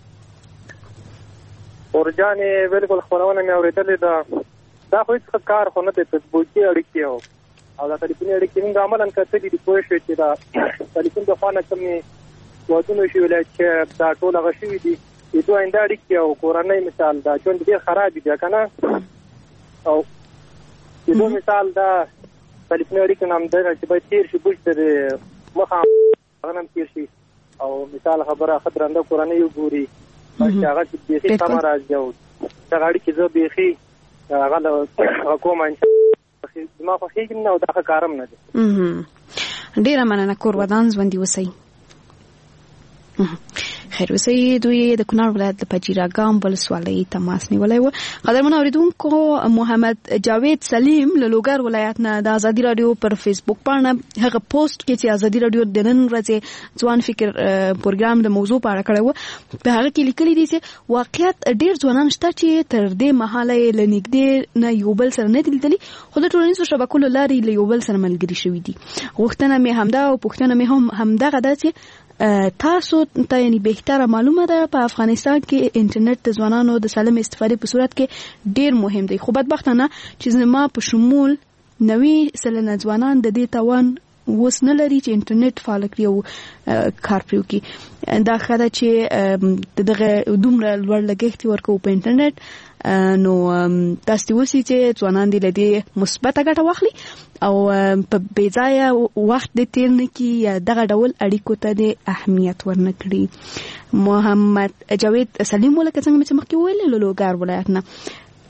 اورجانې بالکل خپرونه مې اورېدلې ده دا خو هېڅ ښه کار خو نه دی فیسبوکي اړیکې او دا ټلیفوني اړیکې موږ عملاً کتلي دي پوه شوې چې دا ټلیفون د خوا نه کومې ودونه شوي چې دا ټول هغه شوي دي د دوه آینده اړیکې او کورنۍ مثال دا ژوند ډېر خراب دي که نه او د دوه مثال دا ټلیفوني اړیکې نه همدغه چې باید تېر شي بوج ته د مخه هغه نه هم تېر شي او مثال خبره ښه درنده کورنۍ وګوري چې هغه چې بیخي سمه راځي او دغه اړیکې زه بیخي هغه له کومه زما خوښېږي نه او دا ښه کار هم نه دی ډېره مننه کورودان ژوندي اوسئ خیر اوسئ دوی د کونړ ولایت د پچیراګام ولسوالۍ تماس نیولی و قدرمن اوریدونکو محمد جاوید سلیم له لوګر ولایت نه د ازادي راډیو پر فیسبوک پاڼه هغه پوسټ کې چې ازادي راډیو د نن ورځې ځوان فکر پروګرام د موضوع په اړه کړی و په هغه کې لیکلي دي چې واقعیت ډېر ځوانان شته چې تر دې مهاله یې له نږدې نه یو بل سره نه دي لیدلي خو د ټولنیزو شبکو له لارې له یو بل سره ملګري شوي دي غوښتنه مې همدا او پوښتنه مې هم همدغه ده چې تاسو ته یعنی بهتره معلومه ده په افغانستان کې انټرنیټ د ځوانانو د سالم استفادې په صورت کې ډیر مهم دی خو بدبختانه چې زما په شمول نوي سلنه ځوانان د دې توان وس نه لري چې انټرنیټ فعال کړي او کار پرې وکړي دا ښه ده چې دغه دومره لوړ لګښت ورکوو په انټرنیټ نو تاسو اوسئ چې ځوانان دې له دې مثبته ګټه واخلي او په بې ځایه وخت دې تېر نه کړي یا دغه ډول اړیکو ته دې اهمیت ورنه کړي محمد جاوید سلیم ولکه څنګه مې چې مخکې وویلې له لوګر ولایت نه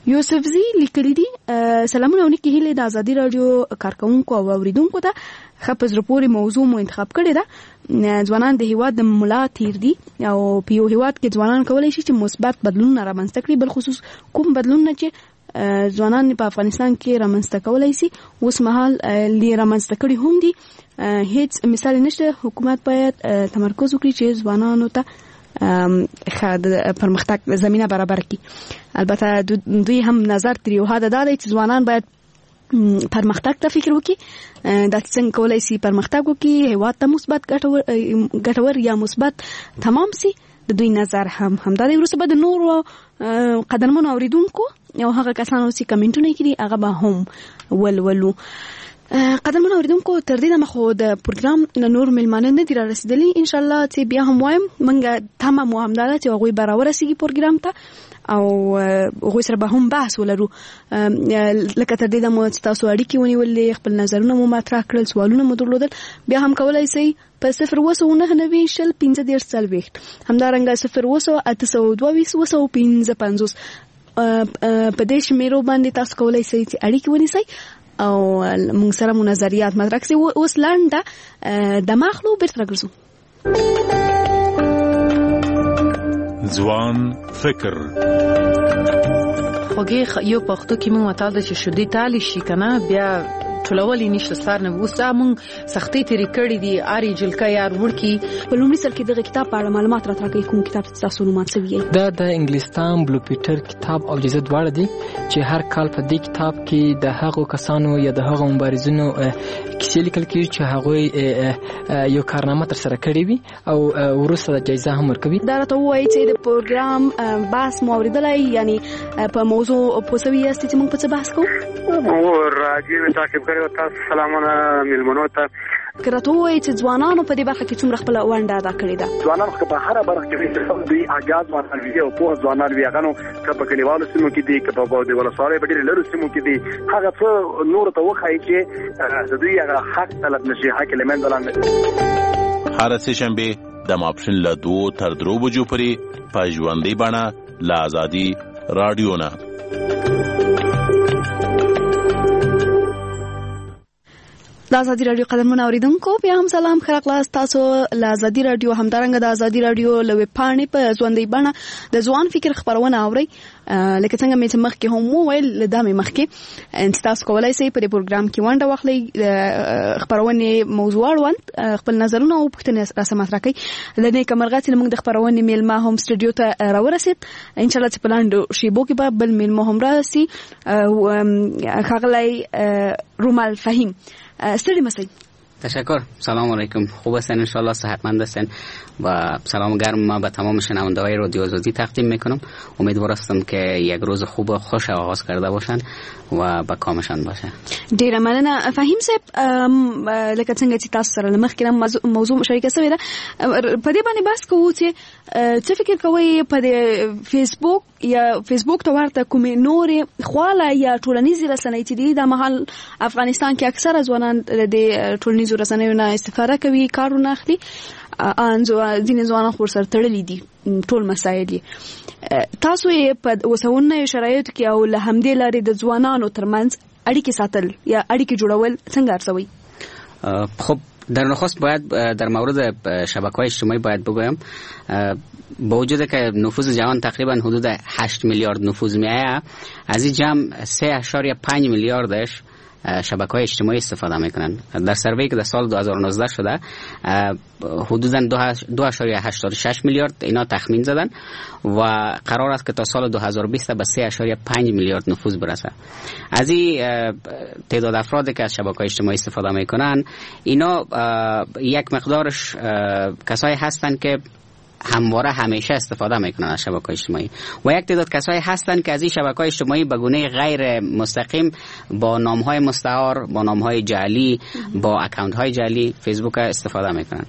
یوسفزی لیکلی دي سلامونه ونکي هله د ازادي رادیو کارکونکو او اوریدونکو ته خپز رپوري موضوع مو انتخاب کړی دا ځوانان د هیواد د ملا تیر دي او په یو هیواد کې ځوانان کولای شي چې مثبت بدلون رامنځته کړي بل خصوص کوم بدلون نه چې ځوانان په افغانستان کې رامنځته کولای شي اوس مهال لې رامنځته کړي هم دي هیڅ مثال نشته حکومت باید تمرکز وکړي چې ځوانانو ته خد پرمختګ زمينه برابر کړي البته دوی هم نظر تر یو حد دا دی چې ځوانان باید پرمختګ ته فکر وکړي دا څنګه کولای شي پرمختګ وکړي هیواد ته مثبت ګټور یا مثبت تمام سي د دوی نظر هم همدا دی ورسره د نور قدرمنو اوریدونکو او هغه کسانو چې کمنټونه کړي هغه به هم ولولو قدرمنو اوریدونکو تر دې دمه خو د پروګرام نور ملمانه نه دي را رسیدلي ان شاء الله چې بیا هم وایم منګه تمام مو هم دا چې هغه به راورسیږي پروګرام ته او هغه سره به هم بحث ولرو لکه تر دې دمه چې تاسو اړیکې ونیولې خپل نظرونه مو مطرح کړل سوالونه مو درلودل بیا هم کولای شئ په صفر وسو نه نوي شل پنځه دېرش څلوېښت همدارنګه صفر وسو اته سوه دوه ویشت وسو پنځه پنځوس په دې شمیرو باندې تاسو کولای شئ چې اړیکې ونیسئ او موږ سره مو نظریات مطرح کړئ اوس لاندې د مخلو بیرته راګرځو ځوان فکر خوږی یو پښتو کې موږ متال د چې شودي تالی شي کنه بیا ټولولې نشته سار نه وسه مونږ سختي تیری کړې دي اری جلکا یار ورکی په لومړي سر کې دغه کتاب په اړه معلومات راټولوي کوم کتاب تاسو معلومات سوي دا د انګلستان بلو پیټر کتاب او جزء دواړه دي چې هر کال په دې کتاب کې د هغو کسانو یا د هغو مبارزینو کیسې لیکل کېږي چې هغه یو کارنامه تر سره کړې وي او ورسره د جایزه هم ورکوي دا راته وایي چې د پروګرام بحث مو اوریدلای یعنی په موضوع پوسوي است چې موږ په څه بحث کوو او راځي تعقیب کړو تاسو سلامونه ملمنو ته کراته وایي چې ځوانانو په دې برخه کې څومره خپل ونډه ادا کړې ده ځوانانو په هر برخه کې چې دوی اجازه ورکړي او په ځوانان ویغانو په کلیوالو سیمو کې دي په باور دی ولسوالۍ په ډېر لرو سیمو کې دي هغه څه نور ته وخایي چې د دوی هغه حق طلب نشي حق لمن دلان هر سه شنبه د ماپشن له دوه تر درو بجو پورې په ژوندۍ بڼه له ازادي رادیو نه د ازادي رادیو قدرمنو اوریدونکو بیا هم سلام خیر اخلاص تاسو له ازادي رادیو همدارنګه د ازادي رادیو لوي پاڼې په ژوندۍ بڼه د ځوان فکر خبرونه اوري لکه څنګه مې مخکې هم وویل د دمه مخکې ان تاسو کولای شئ په دې پروګرام کې ونډه واخلئ خبرونه موضوع اړوند خپل نظرونه او پوښتنې راسه مطرح کړئ لنه کمرغه چې موږ د خبرونه میل ما هم استودیو ته راورسید ان شاء الله چې پلاند شی بو کې به بل میل ما هم راسي خغلای رومال فهیم ستړي مسئ تشکر سلام علیکم خوب هستین ان شاء الله صحتمند هستین و سلام گرم ما به تمام شنونده‌های رادیو آزادی تقدیم میکنم امیدوار هستم که یک روز خوب و خوش آغاز کرده باشن و به کامشان باشه ډیره مننه فهیم صاحب لکه څنګه چې تاسو سره مخکې موضوع مشارکه شوې ده په دې باندې بحث کوو چې څه فکر کوئ په فیسبوک یا فیسبوک ته ورته کومې نورې خواله یا ټولنیزې رسنۍ چې دي د مهال افغانستان کې اکثره ځوانان د ټولنیزو رسنیو نه استفاده کوي کارونه اخلي ان ځینې ځوانان خو سره تړلي دي ټول مسایل تاسو یې په اوسنیو شرایطو کې او له همدې لارې د ځوانانو ترمنځ اړیکې ساتل یا اړیکې جوړول څنګه ارزوي؟ خب در نخست باید در مورد شبکه‌های اجتماعی باید بگویم با وجود که نفوذ جهان تقریبا حدود هشت میلیارد نفوذ میایه از این جمع سه اشاریه پنج میلیاردش شبکه‌های اجتماعی استفاده میکنن. در سروی که در سال دو هزار و نوزده شده حدوداً دو اشاریه هشتاد و شش میلیارد اینا تخمین زدن و قرار است که تا سال دو هزار و بیست به سه اشاریه پنج میلیارد نفوذ برسه. از این تعداد افرادی که از شبکه‌های اجتماعی استفاده میکنن اینا یک مقدارش کسایی هستند که همواره همیشه استفاده میکنن از شبکه‌های اجتماعی و یک تعداد کسایی هستن که از این شبکه‌های اجتماعی به گونه غیر مستقیم با نام‌های مستعار، با نام‌های جعلی، با اکانت‌های جعلی فیسبوک استفاده میکنن.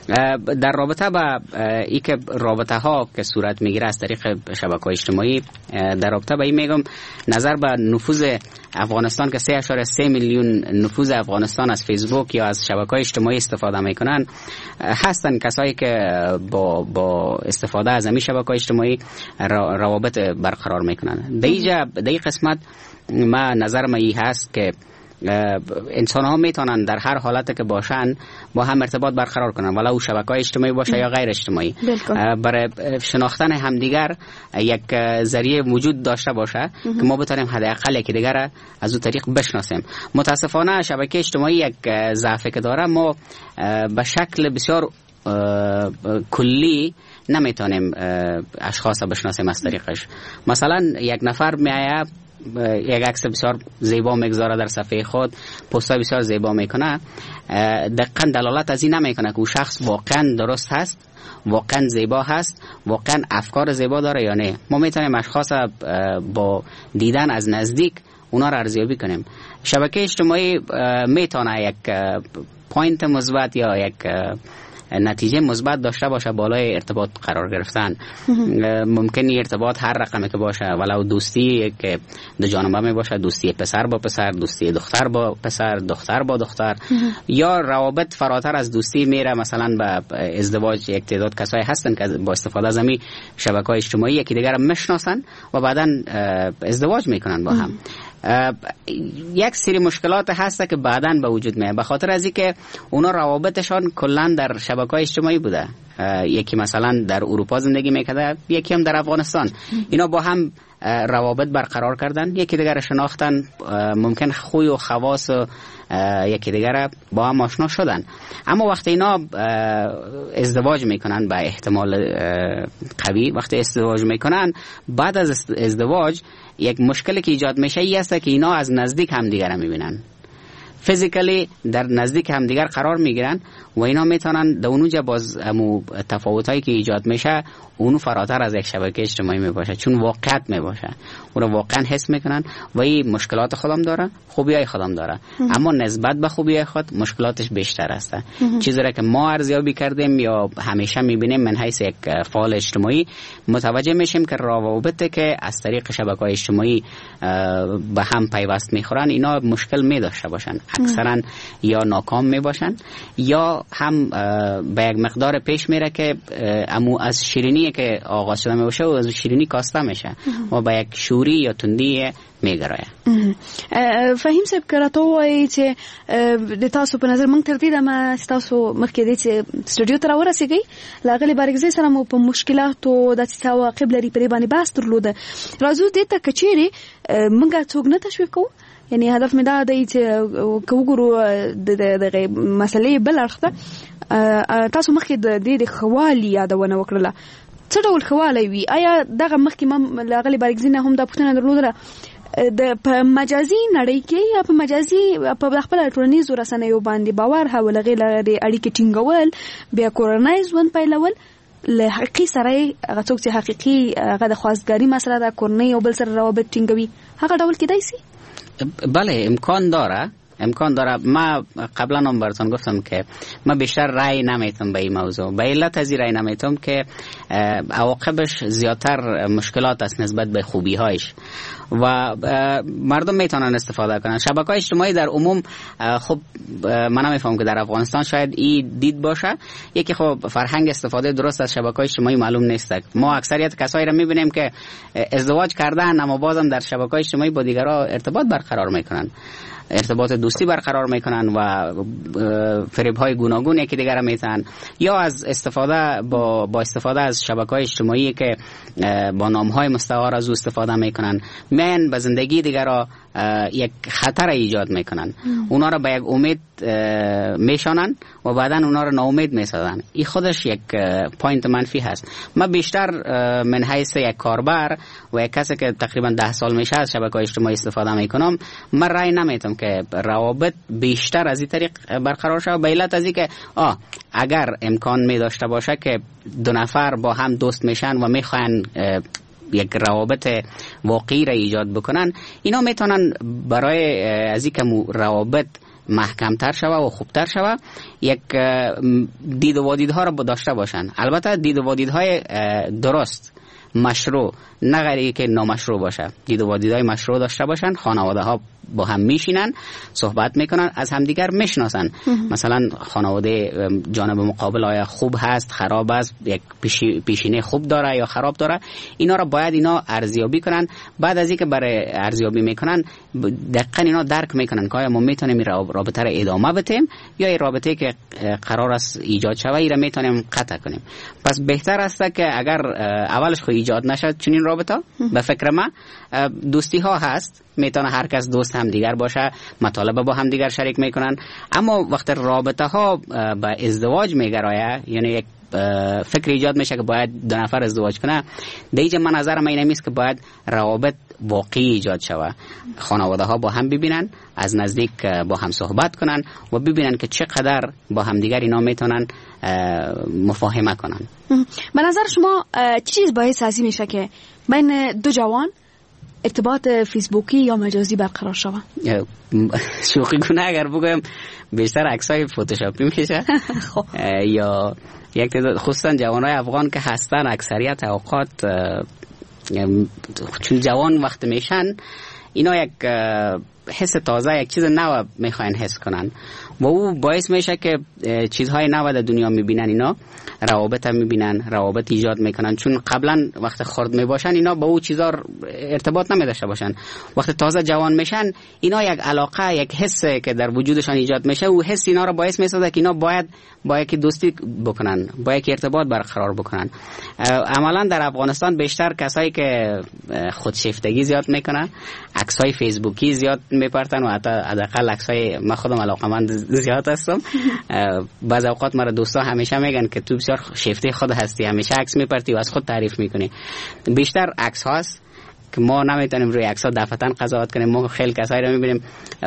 در رابطه با ای که رابطه ها که صورت میگیره از طریق شبکه‌های اجتماعی، در رابطه با این میگم نظر به نفوذ افغانستان که سه و سه میلیون نفوذ افغانستان از فیسبوک یا از شبکه‌های اجتماعی استفاده میکنن، هستن کسایی که با با استفاده از همین شبکه‌های اجتماعی روابط برقرار میکنن. در اینجا در این قسمت ما نظر ما این هست که انسان ها میتونن در هر حالت که باشن با هم ارتباط برقرار کنن، ولو شبکه‌های اجتماعی باشه یا غیر اجتماعی. برای شناختن همدیگر یک ذریعه وجود داشته باشه که ما بتونیم حداقل یکی دیگر از اون طریق بشناسیم. متاسفانه شبکه اجتماعی یک ضعفی که داره، ما به شکل بسیار کلی نمیتونیم اشخاص بشناسیم از طریقش. مثلا یک نفر میایه یک عکس بسیار زیبا میگذاره در صفحه خود، پست‌های بسیار زیبا میکنه، دقیقاً دلالت از این نمیکنه که او شخص واقعاً درست هست، واقعاً زیبا هست، واقعاً افکار زیبا داره یا نه. ما میتونیم اشخاص با دیدن از نزدیک اونا را ارزیابی کنیم. شبکه اجتماعی میتونه یک پوینت مثبت یا یک نتیجه مثبت داشته باشه بالای ارتباط قرار گرفتن. ممکنه ارتباط هر رقمی که باشه، ولو دوستی که دو جانبه می باشه، دوستی پسر با پسر، دوستی دختر با پسر، دختر با دختر، یا روابط فراتر از دوستی میره مثلا به ازدواج. یک تعداد کسایی هستن که با استفاده از همین شبکه‌های اجتماعی یکی دیگر را میشناسن و بعداً ازدواج میکنن با هم. یک سری مشکلات هست که بعداً به وجود میاد به خاطر از اینکه اونا روابطشان کلا در شبکه‌های اجتماعی بوده. یکی مثلا در اروپا زندگی میکرده، یکی هم در افغانستان. اینا با هم روابط برقرار کردن، یکی دیگر شناختن، ممکن خوی و خواص یکی دیگر با هم آشنا شدن. اما وقتی اینا ازدواج میکنن، به احتمال قوی وقتی ازدواج میکنن، بعد از ازدواج یک مشکلی که ایجاد میشه این است که اینا از نزدیک هم دیگر رو میبینن، فیزیکلی در نزدیک هم دیگر قرار میگیرن و اینا میتونن در اونجا باز امو تفاوتایی که ایجاد میشه اونو فراتر از یک شبکه اجتماعی میباشه، چون واقعیت میباشه، اونو واقعا حس میکنن و این مشکلات خودم داره، خوبیای خودم داره، اما نسبت به خوبیای خود مشکلاتش بیشتر است. چیزی را که ما ارزیابی کردیم یا همیشه میبینیم من حیث یک فعال اجتماعی متوجه میشیم که روابطی که از طریق شبکه‌های اجتماعی به هم پیوست میخورن اینا مشکل میداشته باشن، اکثرا یا ناکام میباشن یا هم به یک مقدار پیش میره که امو از شیرینی که آغاز شده میشه و از شیرینی کاسته میشه و به یک شوری یا تندی میگرایه. فهیم صاحب کراتو وایي چې د تاسو په نظر موږ تر دې دمه تاسو مخکې د سټوډیو ته راورسېږئ لاغلي بارګزي سره مو په مشکلاتو د عواقب لري په باندې بحث درلوده. راځو دې ته کچېرې موږ څوک نه تشویق کوو، یعنی هدف مې دا دی چې وګورو د مسلې بل اړخ ته. تاسو مخکې د دې د خوالي یادونه وکړله، څه ډول خواله وي؟ آیا دغه مخکې ما لاغلي بارګزي نه هم دا پوښتنه درلوده د په مجازي نړۍ کې یا په مجازي په خپل ټولنیزو رسنیو باندې باور حواله لري اړیکې ټینګول، بیا کورنۍ ژوند پیلول له حقیقي سره هغه څوک چې حقیقي هغه د خواستګاری مسله ده کورنۍ او بل سره روابط ټینګوي، هغه ډول کېدای شي؟ بله امکان داره، امکان داره. ما قبلا هم براتون گفتم که ما بیشتر رأی نمیتم به این موضوع، به علت از این رأی نمیتم که عواقبش زیادتر مشکلات است نسبت به خوبی هایش و مردم میتونن استفاده کنن. شبکه‌های اجتماعی در عموم خب من نمیفهمم که در افغانستان شاید این دید باشه، یکی خب فرهنگ استفاده درست از شبکه‌های اجتماعی معلوم نیست. ما اکثریت کسایی را میبینیم که ازدواج کردن اما بازم در شبکه‌های اجتماعی با دیگرها ارتباط برقرار میکنن، ارتباط دوستی برقرار میکنن و فریب های گوناگون یکی دیگر میتن، یا از استفاده با با استفاده از شبکه‌های اجتماعی که با نام های مستعار از او استفاده میکنن میان به زندگی دیگرها یک خطر ایجاد میکنن، اونا را به یک امید میشانن و بعدن اونا را ناامید میسازن. این خودش یک پوینت منفی هست. من بیشتر من حیث یک کاربر و یک کسی که تقریبا ده سال میشه از شبکه‌های اجتماعی استفاده میکنم، من رأی نمیتم که روابط بیشتر از این طریق برقرار شه، به علت از اینکه آه اگر امکان می داشته باشه که دو نفر با هم دوست میشن و میخوان یک روابط واقعی را ایجاد بکنن، اینا میتونن برای از اینکه روابط محکمتر شوه و خوبتر شوه، یک دید و دیدها را داشته باشن. البته دید و دیدهای درست، مشروع، نه غیری که نامشروع باشه. دید و دیدهای مشروع داشته باشن، خانواده ها با هم میشینن، صحبت میکنن، از همدیگر میشناسن. مثلا خانواده جانب مقابل آیا خوب هست، خراب است، یک پیشینه خوب داره یا خراب داره، اینا را باید اینا ارزیابی کنن. بعد از اینکه برای ارزیابی میکنن دقیقاً اینا درک میکنن که آیا ما میتونیم رابطه را ادامه بدیم یا این رابطه که قرار است ایجاد شوه ای را میتونیم قطع کنیم. پس بهتر است که اگر اولش خود ایجاد نشد چنین رابطه، به فکر من دوستی ها هست، میتونه هر کس دوست هم دیگر باشه، مطالب با هم دیگر شریک میکنن. اما وقتی رابطه ها به ازدواج میگرایه، یعنی یک فکر ایجاد میشه که باید دو نفر ازدواج کنه، دیگه من نظرم اینه است که باید روابط واقعی ایجاد شوه. خانواده ها با هم ببینن، از نزدیک با هم صحبت کنن و ببینن که چقدر با هم دیگر اینا میتونن مفاهمه کنن. به نظر شما چیز باعث از این میشه که بین دو جوان ارتباط فیسبوکی یا مجازی برقرار شوه؟ شوخی کنه اگر بگویم بیشتر عکسای فتوشاپی میشه یا یک تعداد خصوصا جوانای افغان که هستن اکثریت اوقات چون جوان وقت میشن اینا یک حس تازه، یک چیز نو میخواین حس کنن و او باعث میشه که چیزهای نو در دنیا میبینن، اینا روابط میبینن، روابط ایجاد میکنن. چون قبلا وقت خرد میباشن اینا با او چیزا ارتباط نمیداشته باشن، وقت تازه جوان میشن اینا یک علاقه، یک حس که در وجودشان ایجاد میشه، او حس اینا رو باعث میسازه که اینا باید با یکی دوستی بکنن، با یکی ارتباط برقرار بکنن. عملا در افغانستان بیشتر کسایی که خودشیفتگی زیاد میکنن، عکسای فیسبوکی زیاد میپرتن و حتی حداقل عکسای من خودم علاقه‌مند زیاد هستم. بعض اوقات مرا دوستا همیشه میگن که تو بسیار شیفته خود هستی، همیشه عکس میپرتی و از خود تعریف میکنی. بیشتر عکس هاست که ما نمیتونیم روی عکس ها دفعتاً قضاوت کنیم. ما خیلی کسایی رو میبینیم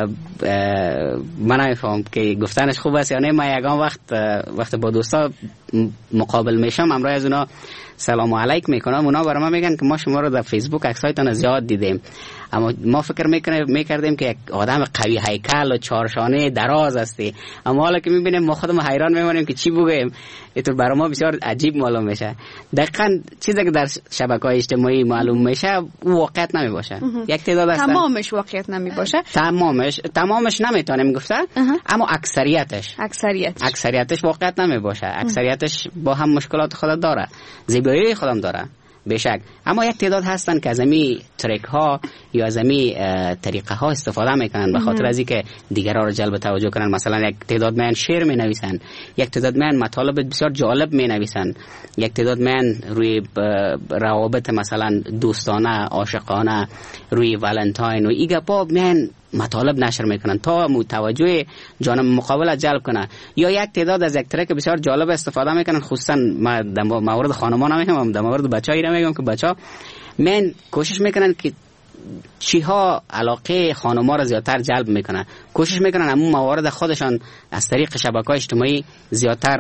من نمیفهم که گفتنش خوب است یا نه. من یگان وقت وقت با دوستا مقابل میشم امروز از اونا سلام علیک میکنم، اونا برای من میگن که ما شما رو در فیسبوک عکسایتان زیاد دیدیم، اما ما فکر میکنیم میکردیم که یک آدم قوی هیکل و چهارشانه دراز هستی، اما حالا که میبینیم ما خودمون حیران میمونیم که چی بگیم. اینطور برای ما بسیار عجیب معلوم میشه. دقیقاً چیزی که در شبکه‌های اجتماعی معلوم میشه او واقعیت نمیباشه. یک تعداد هستن تمامش واقعیت نمیباشه، تمامش تمامش نمیتونیم گفته، اما اکثریتش اکثریت اکثریتش واقعیت نمیباشه. اکثریتش با هم مشکلات خود داره، زیبایی خودم داره بشک. اما یک تعداد هستن که از امی تریک ها یا از امی طریقه ها استفاده میکنن به خاطر از اینکه دیگران رو جلب توجه کنن. مثلا یک تعداد من شعر می نویسن، یک تعداد من مطالب بسیار جالب می نویسن، یک تعداد من روی روابط مثلا دوستانه، عاشقانه، روی ولنتاین و ایگا پا من مطالب نشر میکنن تا توجه جانب مقابل جلب کنه. یا یک تعداد از یک ترک بسیار جالب استفاده میکنن، خصوصا ما در مورد خانما نمیگم، در مورد بچه‌ای میگم که بچه‌ها من کوشش میکنن که چیها علاقه خانما را زیادتر جلب میکنن، کوشش میکنن همون موارد خودشان از طریق شبکه‌های اجتماعی زیادتر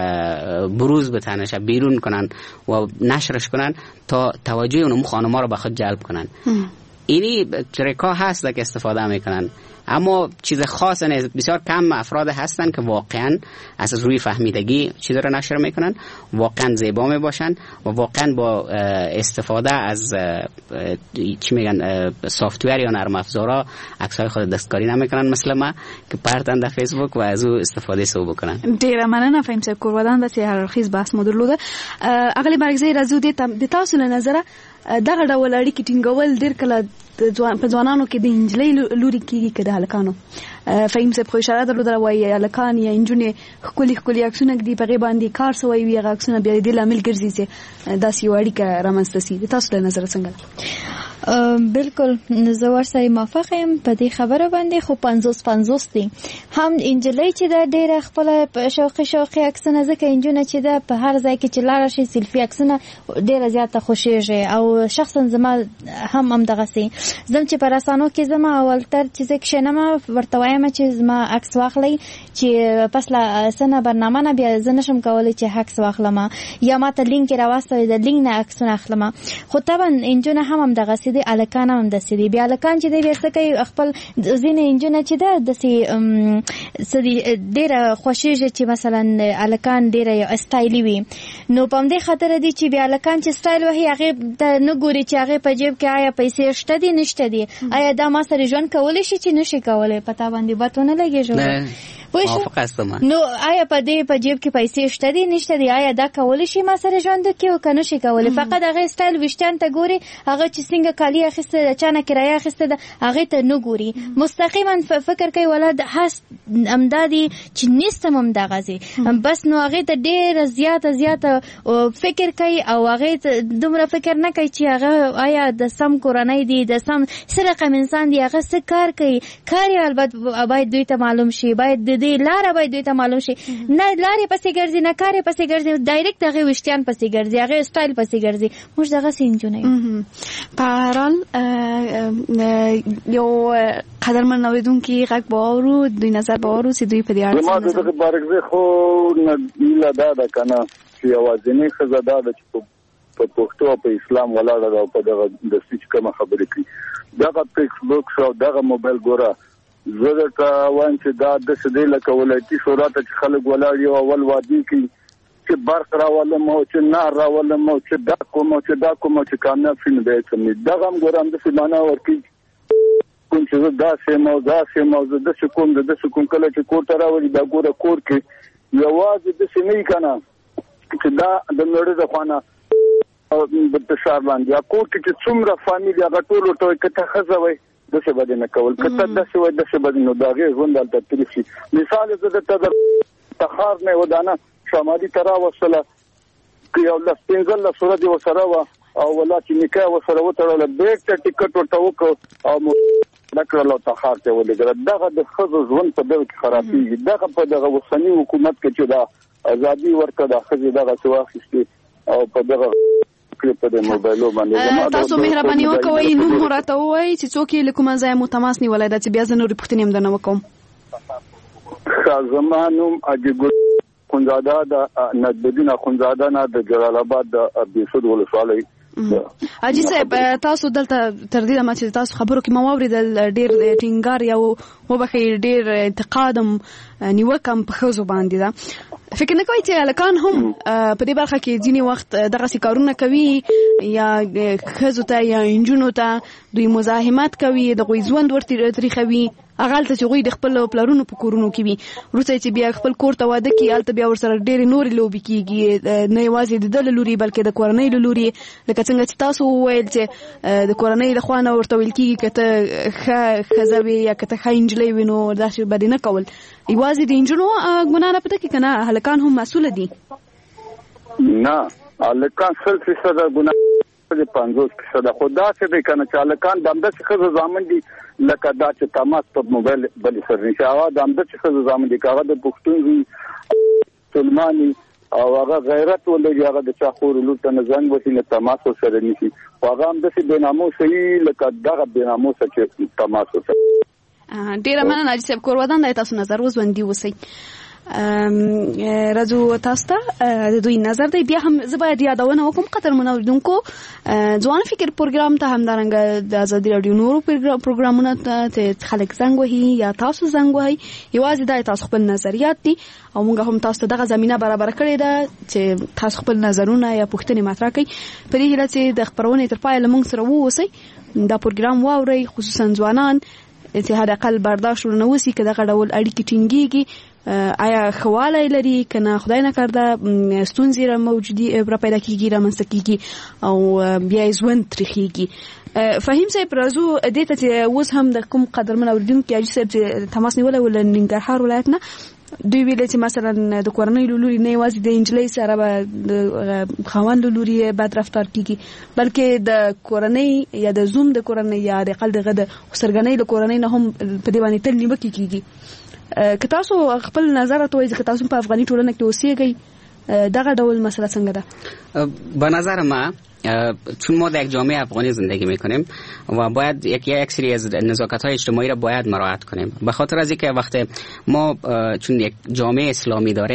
بروز بتنن، بیرون کنن و نشرش کنن تا توجه اون خانما را به خود جلب کنن. اینی تریکا هست که استفاده میکنن، اما چیز خاص نیست. بسیار کم افراد هستن که واقعا از روی فهمیدگی چیز رو نشر میکنن، واقعا زیبا میباشن و واقعا با استفاده از چی میگن سافت‌ور یا نرم افزارا عکسای خود دستکاری نمیکنن مثل ما که پرتن در فیسبوک و از او استفاده سو بکنن. ډیر مننه فهم صاحب کوردان د هررخیز بحث مو درلوده. اغلی برګزی راځو د تاسو له نظره دغه ډول اړیکې ټینګول ډیر کله په ځوانانو کې د انجلۍ لوري کېږي که د هلکانو. فهیم صاحب خو اشاره درلوده وایي هلکان یا نجونې ښکلي ښکلي عکسونه ږدي، په هغې باندې کار سوی وي، هغه عکسونه بیا د دې لامل ګرځي چې داسې یوه اړیکه رامنځته سي. د تاسو له نظره څنګه ده؟ بالکل زه ورسره موافقه یم په دې خبره باندې، خو پنځوس پنځوس دي. هم انجلۍ چې ده ډېره خپله شوقي شوقي عکسونه، ځکه نجونه چې ده په هر ځای کې چې لاړه شي سیلفي عکسونه ډېره زیاته خوښېږي، او شخصا زما هم همدغسې زم چې په رسانو کې زما اولتر چې زه کښېنم ورته وایم چې زما عکس واخلئ، چې پس له څه نه برنامه نه بیا زه نشم کولی چې عکس واخلم، یا ما ته لینک یې راواستوئ د لینک نه عکسونه اخلم. خو طبعا نجونه هم همدغسې دي، هلکان هم داسې دي. بیا هلکان چې دی بیا څه کوي، خپل ځینې نجونه چې ده داسې سدي ډیره خوشیږي چې مثلا الکان ډیره یو استایلی وي نو په دې خاطر دي چې بیا الکان چې استایل وهي هغه د نه ګوري چې هغه په جیب کې آیا پیسې شته دي نشته دي آیا دا ما سره ژوند کولای شي چې نشي کولای پتا باندې باتونه لګیږي موافق هستم نو آیا په دې په جیب کې پیسې شته دي نشته دي آیا دا کولای شي ما سره ژوند کوي او کنه شي کولای فقط هغه استایل وشتان ته ګوري هغه چې څنګه کالی اخیسته د چانه کرایه اخیسته ده هغه ته نه ګوري مستقیما فکر کوي ولادت هست امدادي چې نستم هم د غزي بس نو هغه ته ډېر زیات زیات فکر کوي او هغه دومره فکر نه کوي چې هغه آیا د سم کورنۍ دی د سم سره کوم انسان دی هغه څه کار کوي کار البته باید دوی ته معلوم شي باید د دې لار باید دوی ته معلوم شي نه لارې پسې ګرځي نه کار پسې ګرځي ډایرکټ هغه وشتیان پسې ګرځي هغه سټایل پسې ګرځي موږ دغه سینجونه پارال یو قدرمن اوریدونکو غږ باورو دوی نظر باورو چې دوی په دې اړه ما دغه بارګزه خو نه نیله دا ده کنه چې اوازنی خزاده د په پښتو په اسلام ولاړه ده په دغه د سچ کوم خبرې کوي دغه فیسبوک شو دغه موبایل ګوره زه درته وایم چې دا د سدې لکه ولایتي شورا ته چې خلک ولاړ یو اول وادي کوي چې برق راولم او چې نهر راولم او چې دا کوم او چې دا کوم چې کامیاب شي نه دی چې دغه هم ګورم د سلمانه ورکی کوم چې دا سه موضوع سه موضوع د کوم د کوم کله چې کور ته راوړي دا ګوره کور کې یوازې د سمې کنه چې دا د نړۍ د خوانه او د شهر باندې یا کور کې چې څومره فامیلی هغه ټول ټول کته خزوي د څه باندې نه کول کته د څه وای د څه باندې نو داغه ژوند دلته تللی شي مثال زه د تخار نه ودانه شمالي ترا وصله کې یو لاس پنځل لا صورت وسره وا او ولا چې نکاح وسره وتړل بیگ ته ټیکټ ورته وکړ او نکړلو تخار ته ولګره دغه د خزو ژوند په دغه کې خرابېږي دغه په دغه وسنی حکومت کې چې دا ازادي ورکړه د خزو دغه سواخستي او په دغه په دې موبایلو باندې تاسو مهرباني وکوئ نو مرته وای چې څوک یې کومه ځای متماس نیولای دا چې بیا زنه ریپورتینم دنه وکم زمانوم اجګل خنزاده د ندبدین خنزاده نه د جلال آباد د بیسود ولسوالۍ اجي صاحب تاسو دلته تر دې ما چې تاسو خبرو کې مواورید ډېر ټینګار یو وبخي ډېر انتقادم نیوکم په خزو باندې دا فکر نه کوي چې الکان هم په دې برخه کې ځینی وخت دغه سکارونه کوي یا خزو ته یا انجونو ته دوی مزاحمت کوي د غوي ژوند ورته تاریخوي اغال ته چې غوي د خپل پلارونو په کورونو کې وي ورته چې بیا خپل کور ته واده کوي الته بیا ورسره ډېر نور لوبي کیږي نه یوازې د دل لوري بلکې د کورنۍ لوري لکه څنګه چې تاسو وویل چې د کورنۍ د خوانه ورته ویل کیږي کته خزوي یا کته خاینجلې وینو داسې باندې نه کول یوازې د انجونو ګناه نه پته کې کنه هلکان هم مسؤل دي نه هلکان سل فیصد ګناه د پنځوس فیصد خدا څه دی کنه چې هلکان د امده څخه ځامن دي لکه دا چې تماس په موبایل بل سر نشه هغه د امده څخه ځامن دي هغه د پښتون وی سلمانی او هغه غیرت ولري هغه د چاخور لوټ نه زنګ وتی نه تماس سره نشي هغه هم د بنامو صحیح لکه دغه بنامو سره تماس سره ډیر مننه چې کور ودان د تاسو نظر وزوندي وسی راځو تاسو ته د دوی نظر دی بیا هم زباید یادونه وکم قطر منوردونکو ځوان فکر پروګرام ته هم دارنګ د ازادي رادیو نورو پروګرامونو ته خلک زنګ وهي یا تاسو زنګ وهي یوازې د تاسو خپل نظریات دي او موږ هم تاسو ته دغه زمينه برابر کړې ده چې تاسو خپل نظرونه یا پوښتنې مطرح کړئ په دې هیله چې د خبرونې تر پای لمونږ سره ووسی دا پروګرام واوري خصوصا ځوانان چې هدا قل برداشت ورنوسی که دغه ډول اړیکې ټینګيږي آیا خواله لري کنه خدای نه کړدا ستونزې را موجودي را پیدا کیږي را منځ کیږي او بیا ژوند ترخیږي فهم صاحب راځو دې ته چې اوس هم د کوم قدرمن اوریدونکو اجي صاحب چې تماس نیول ول ننګرهار ولایت نه دوی ویل چې مثلا د کورنۍ لوري نه یوازې د انجلۍ سره به د خوان لوري بد رفتار کیږي بلکې د کورنۍ یا د زوم د کورنۍ یا د قل دغه د سرګنۍ د کورنۍ نه هم په دی باندې تل نیوکه کیږي که تاسو خپل نظر ته وایي چې تاسو په افغاني ټولنه کې اوسېږئ دغه ډول مسئله څنګه ده؟ به نظر ما چون ما در یک جامعه افغانی زندگی میکنیم و باید یک یک سری از نزاکت‌های اجتماعی را باید مراعات کنیم به خاطر از اینکه وقتی ما چون یک جامعه اسلامی داریم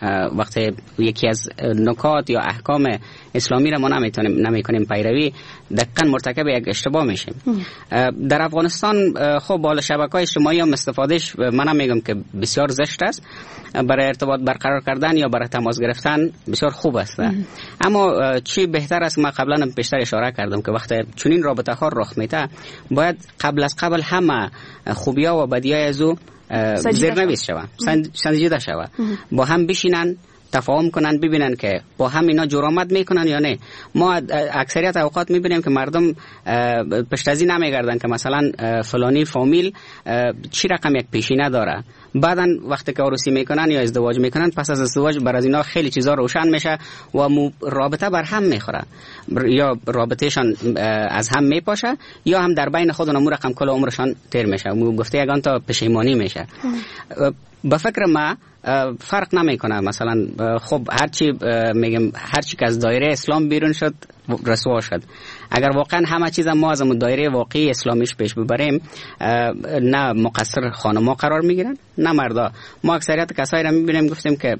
وقتی یکی از نکات یا احکام اسلامی را ما نمیتونیم نمیکنیم پیروی، دقیقاً مرتکب یک اشتباه میشیم. در افغانستان خب بالا شبکه‌های اجتماعی هم استفادهش من میگم که بسیار زشت است، برای ارتباط برقرار کردن یا برای تماس گرفتن بسیار خوب است. اما چی بهتر است، ما قبلا هم بیشتر اشاره کردم که وقتی چنین رابطه ها رخ میده باید قبل از قبل همه خوبی‌ها و بدی‌های از او زیرنویس شود، سنجیده شود، با هم بشینن تفاهم کنن، ببینن که با هم اینا جرامت میکنن یا نه. ما اکثریت اوقات میبینیم که مردم پشتازی نمیگردن که مثلا فلانی فامیل چی رقم یک پیشینه داره، بعدن وقتی که عروسی میکنن یا ازدواج میکنن، پس از ازدواج بر از اینا خیلی چیزا روشن میشه و رابطه بر هم میخوره، یا رابطهشان از هم میپاشه یا هم در بین خودشون مو رقم کل عمرشان تیر میشه، مو گفته یگان تا پشیمانی میشه. به فکر ما فرق نمیکنه، مثلا خب هرچی میگم هرچی که از دایره اسلام بیرون شد رسوا شد. اگر واقعا همه چیز ما از دایره واقعی اسلامیش پیش ببریم، نه مقصر خانم‌ها قرار میگیرن نه مردا. ما اکثریت کسایی را میبینیم، گفتیم که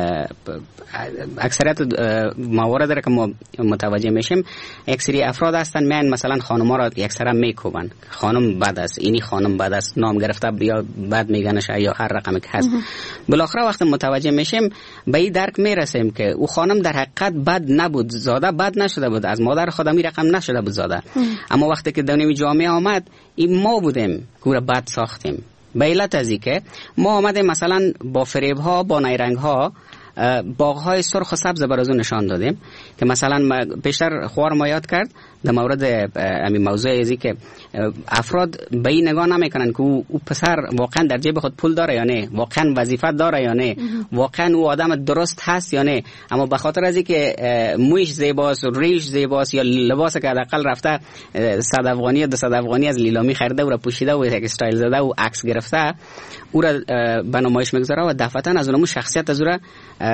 اکثریت موارد را که ما متوجه میشیم، یک سری افراد هستن میان مثلا خانم‌ها را یک سره میکوبن، خانم بد است، اینی خانم بد است، نام گرفته یا بد میگنش یا هر رقمی که هست. بالاخره وقتی متوجه میشیم به این درک میرسیم که او خانم در حقیقت بد نبود، زاده بد نشده بود، از مادر خودم این رقم نشده بود زاده. اما وقتی که دنیای جامعه آمد، این ما بودیم که بد ساختیم. به علت از اینکه ما آمدیم مثلا با فریب ها، با نیرنگ ها باغ‌های سرخ و سبز بر از اون نشان دادیم که مثلا بیشتر خوار ما یاد کرد در مورد همین موضوع ازی که افراد به این نگاه نمیکنن که او, او پسر واقعا در جیب خود پول داره یا نه، واقعا وظیفه داره یا نه، واقعا او آدم درست هست یا نه. اما به خاطر از اینکه مویش زیباست، ریش زیباست، یا لباس که حداقل رفته صد افغانی یا دو صد افغانی از لیلامی خریده و را پوشیده و یک استایل زده و عکس گرفته، او را به نمایش میگذاره و دفعتا از اونمو شخصیت از او را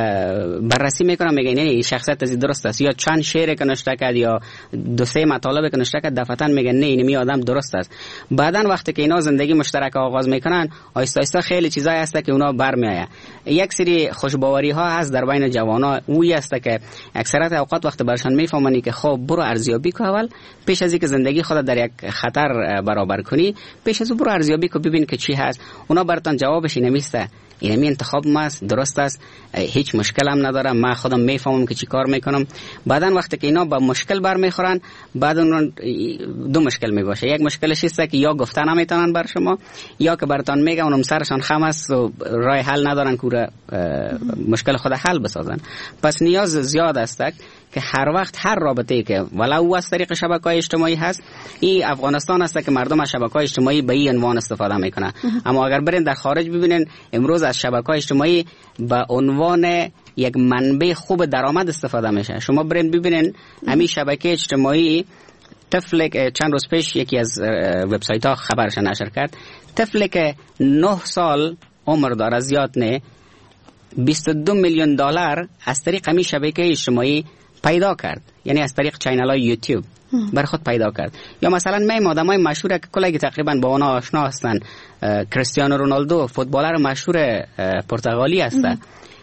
بررسی میکنه، میگه نه این شخصیت از درست است، یا چند شعر که نوشته کرد یا دو سه مطالب که نوشته کرد دفعتا میگه نه این می آدم درست است. بعدن وقتی که اینا زندگی مشترک آغاز میکنن، آیسته آیسته خیلی چیزایی هست که اونا برمیآید. یک سری خوشباوری ها هست در بین جوانا، اوی است که اکثریت اوقات وقت برشان میفهمونی که خب برو ارزیابی کو اول پیش از اینکه زندگی خودت در یک خطر برابر کنی، پیش از برو ارزیابی کو ببین که چی هست. اونا براتون جوابش نمیسته، این می انتخاب ماست، درست است، هیچ مشکل هم نداره، من خودم میفهمم که چی کار میکنم. بعدن وقتی که اینا با مشکل برمیخورن، بعد اون دو مشکل میباشه. یک مشکلش است که یا گفته نمیتونن بر شما، یا که براتون میگن اونم سرشان خم است و راه حل ندارن که مشکل خود حل بسازن. پس نیاز زیاد است که هر وقت هر رابطه‌ای که ولو از طریق شبکه‌های اجتماعی هست، این افغانستان است که مردم از شبکه‌های اجتماعی به این عنوان استفاده میکنن. اما اگر برین در خارج ببینین، امروز از شبکه‌های اجتماعی به عنوان یک منبع خوب درآمد استفاده میشه. شما برین ببینین همین شبکه اجتماعی، طفل که چند روز پیش یکی از وبسایت ها خبرش نشر کرد، طفل که نه سال عمر داره، زیاد نه، بیست و دو میلیون دلار از طریق همین شبکه اجتماعی پیدا کرد، یعنی از طریق چینل های یوتیوب بر خود پیدا کرد. یا مثلا می آدمای مشهور که کلی تقریبا با اونا آشنا هستن، کریستیانو رونالدو فوتبالر مشهور پرتغالی هستن،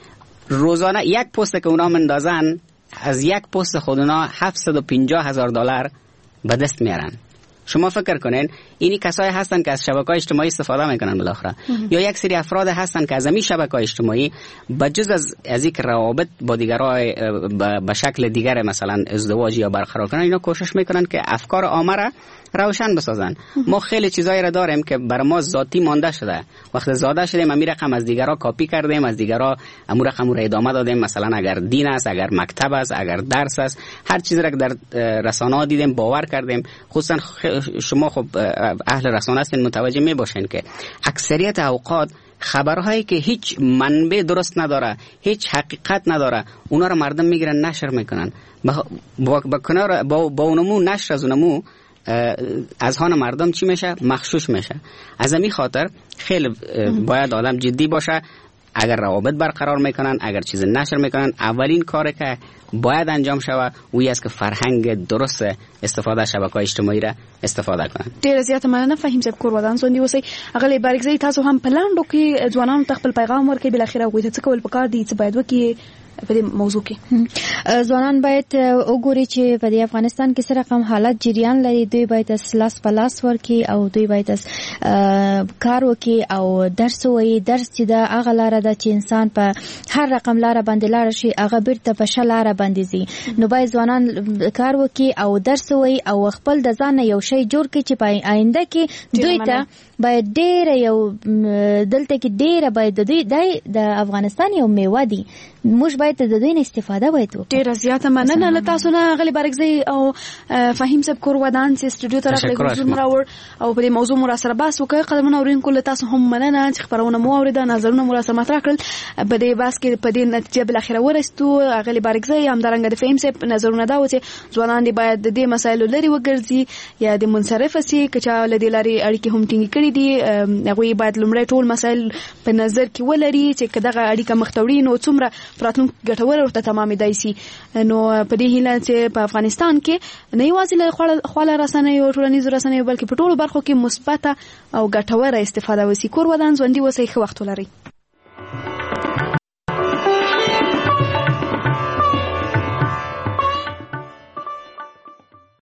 روزانه یک پست که اونا مندازن، از یک پست خود اونا هفتصد و پنجاه هزار دلار به دست میارن. شما فکر کنین اینی کسایی هستن که از شبکه‌های اجتماعی استفاده میکنن بالاخره. یا یک سری افراد هستن که از همین شبکه‌های اجتماعی بجز از از یک روابط با دیگرای به شکل دیگر مثلا ازدواج یا برقرار کنن، اینا کوشش میکنن که افکار عامه را روشن بسازن. ما خیلی چیزایی را داریم که بر ما ذاتی مانده شده، وقتی زاده شدیم امیر رقم از دیگرا کاپی کردیم، از دیگرا امور رقم رو ادامه دادیم. مثلا اگر دین است، اگر مکتب است، اگر درس است، هر چیزی را که در رسانه‌ها دیدیم باور کردیم. خصوصا شما خب اهل رسانه هستین، متوجه می باشین که اکثریت اوقات خبرهایی که هیچ منبع درست نداره، هیچ حقیقت نداره، اونا رو مردم میگیرن نشر میکنن. با با, با کنار با, با اونمو نشر از اونمو از هان مردم چی میشه؟ مخشوش میشه. از همین خاطر خیلی باید آدم جدی باشه. اگر روابط برقرار میکنن، اگر چیز نشر میکنن، اولین کاری که باید انجام شود وی است که فرهنگ درست استفاده شبکه‌های اجتماعي را استفاده کنن. ډیر زیات مننه فهیم صاحب کورودان زوندي اوسئ. اغلی بارکزی تاسو هم پلاندو کې ځوانانو ته خپل پیغام ورکړئ، بل اخره وایي څه کول پکار دي، څه باید وکړي په دې موضوع کې. ځوانان باید وګوري چې په دې افغانستان کې سره کوم حالت جریان لري، دوی باید لاس په لاس ورکړي او دوی باید کار وکړي او درس ووایي. درس چې دا هغه لاره ده چې انسان په هر رقم لاره باندې لاړ شي هغه بیرته په ښه لاره باندې ځي. نو باید ځوانان کار وکړي او درس ووایي او خپل د ځان یو شی جوړ کړي چې په آینده کې دوی ته باید ډېر یو دلته کې ډېر باید د دوی د افغانستان یو میوه دي، موږ باید د دوی نه استفاده باید وکړو. ډېره زیاته مننه له تاسو نه غلی بارکزی او فهیم صاحب کورودان چې سټوډیو ته راغلي، حضور راوړ او په دې موضوع مو را سره بحث وکړ. قدمونه اورینکو له تاسو هم مننه چې خبرونه مو اوریده، نظرونه مو را سره مطرح کړل. په دې بحث کې په دې نتیجه بل اخره ورسېدو. غلی بارکزی همدارنګه د فهیم صاحب نظرونه دا و چې ځوانان دې باید د دې مسایلو لري وګرځي یا د منصرفه سي که چا له دې لارې اړیکې هم ټینګې کړي دي، هغوی باید لومړی ټول مسایل په نظر کې ولري چې که دغه اړیکه مخ ته وړي نو څومره په راتلونکي ګټوره ورته تمامېدای سي. نو په دې هیله چې په افغانستان کې نه یوازې له خواله رسنیو ټولنیزو رسنیو بلکې په ټولو برخو کې مثبته او ګټوره استفاده وسي. کورودان ژوندي اوسئ، ښه وخت ولرئ.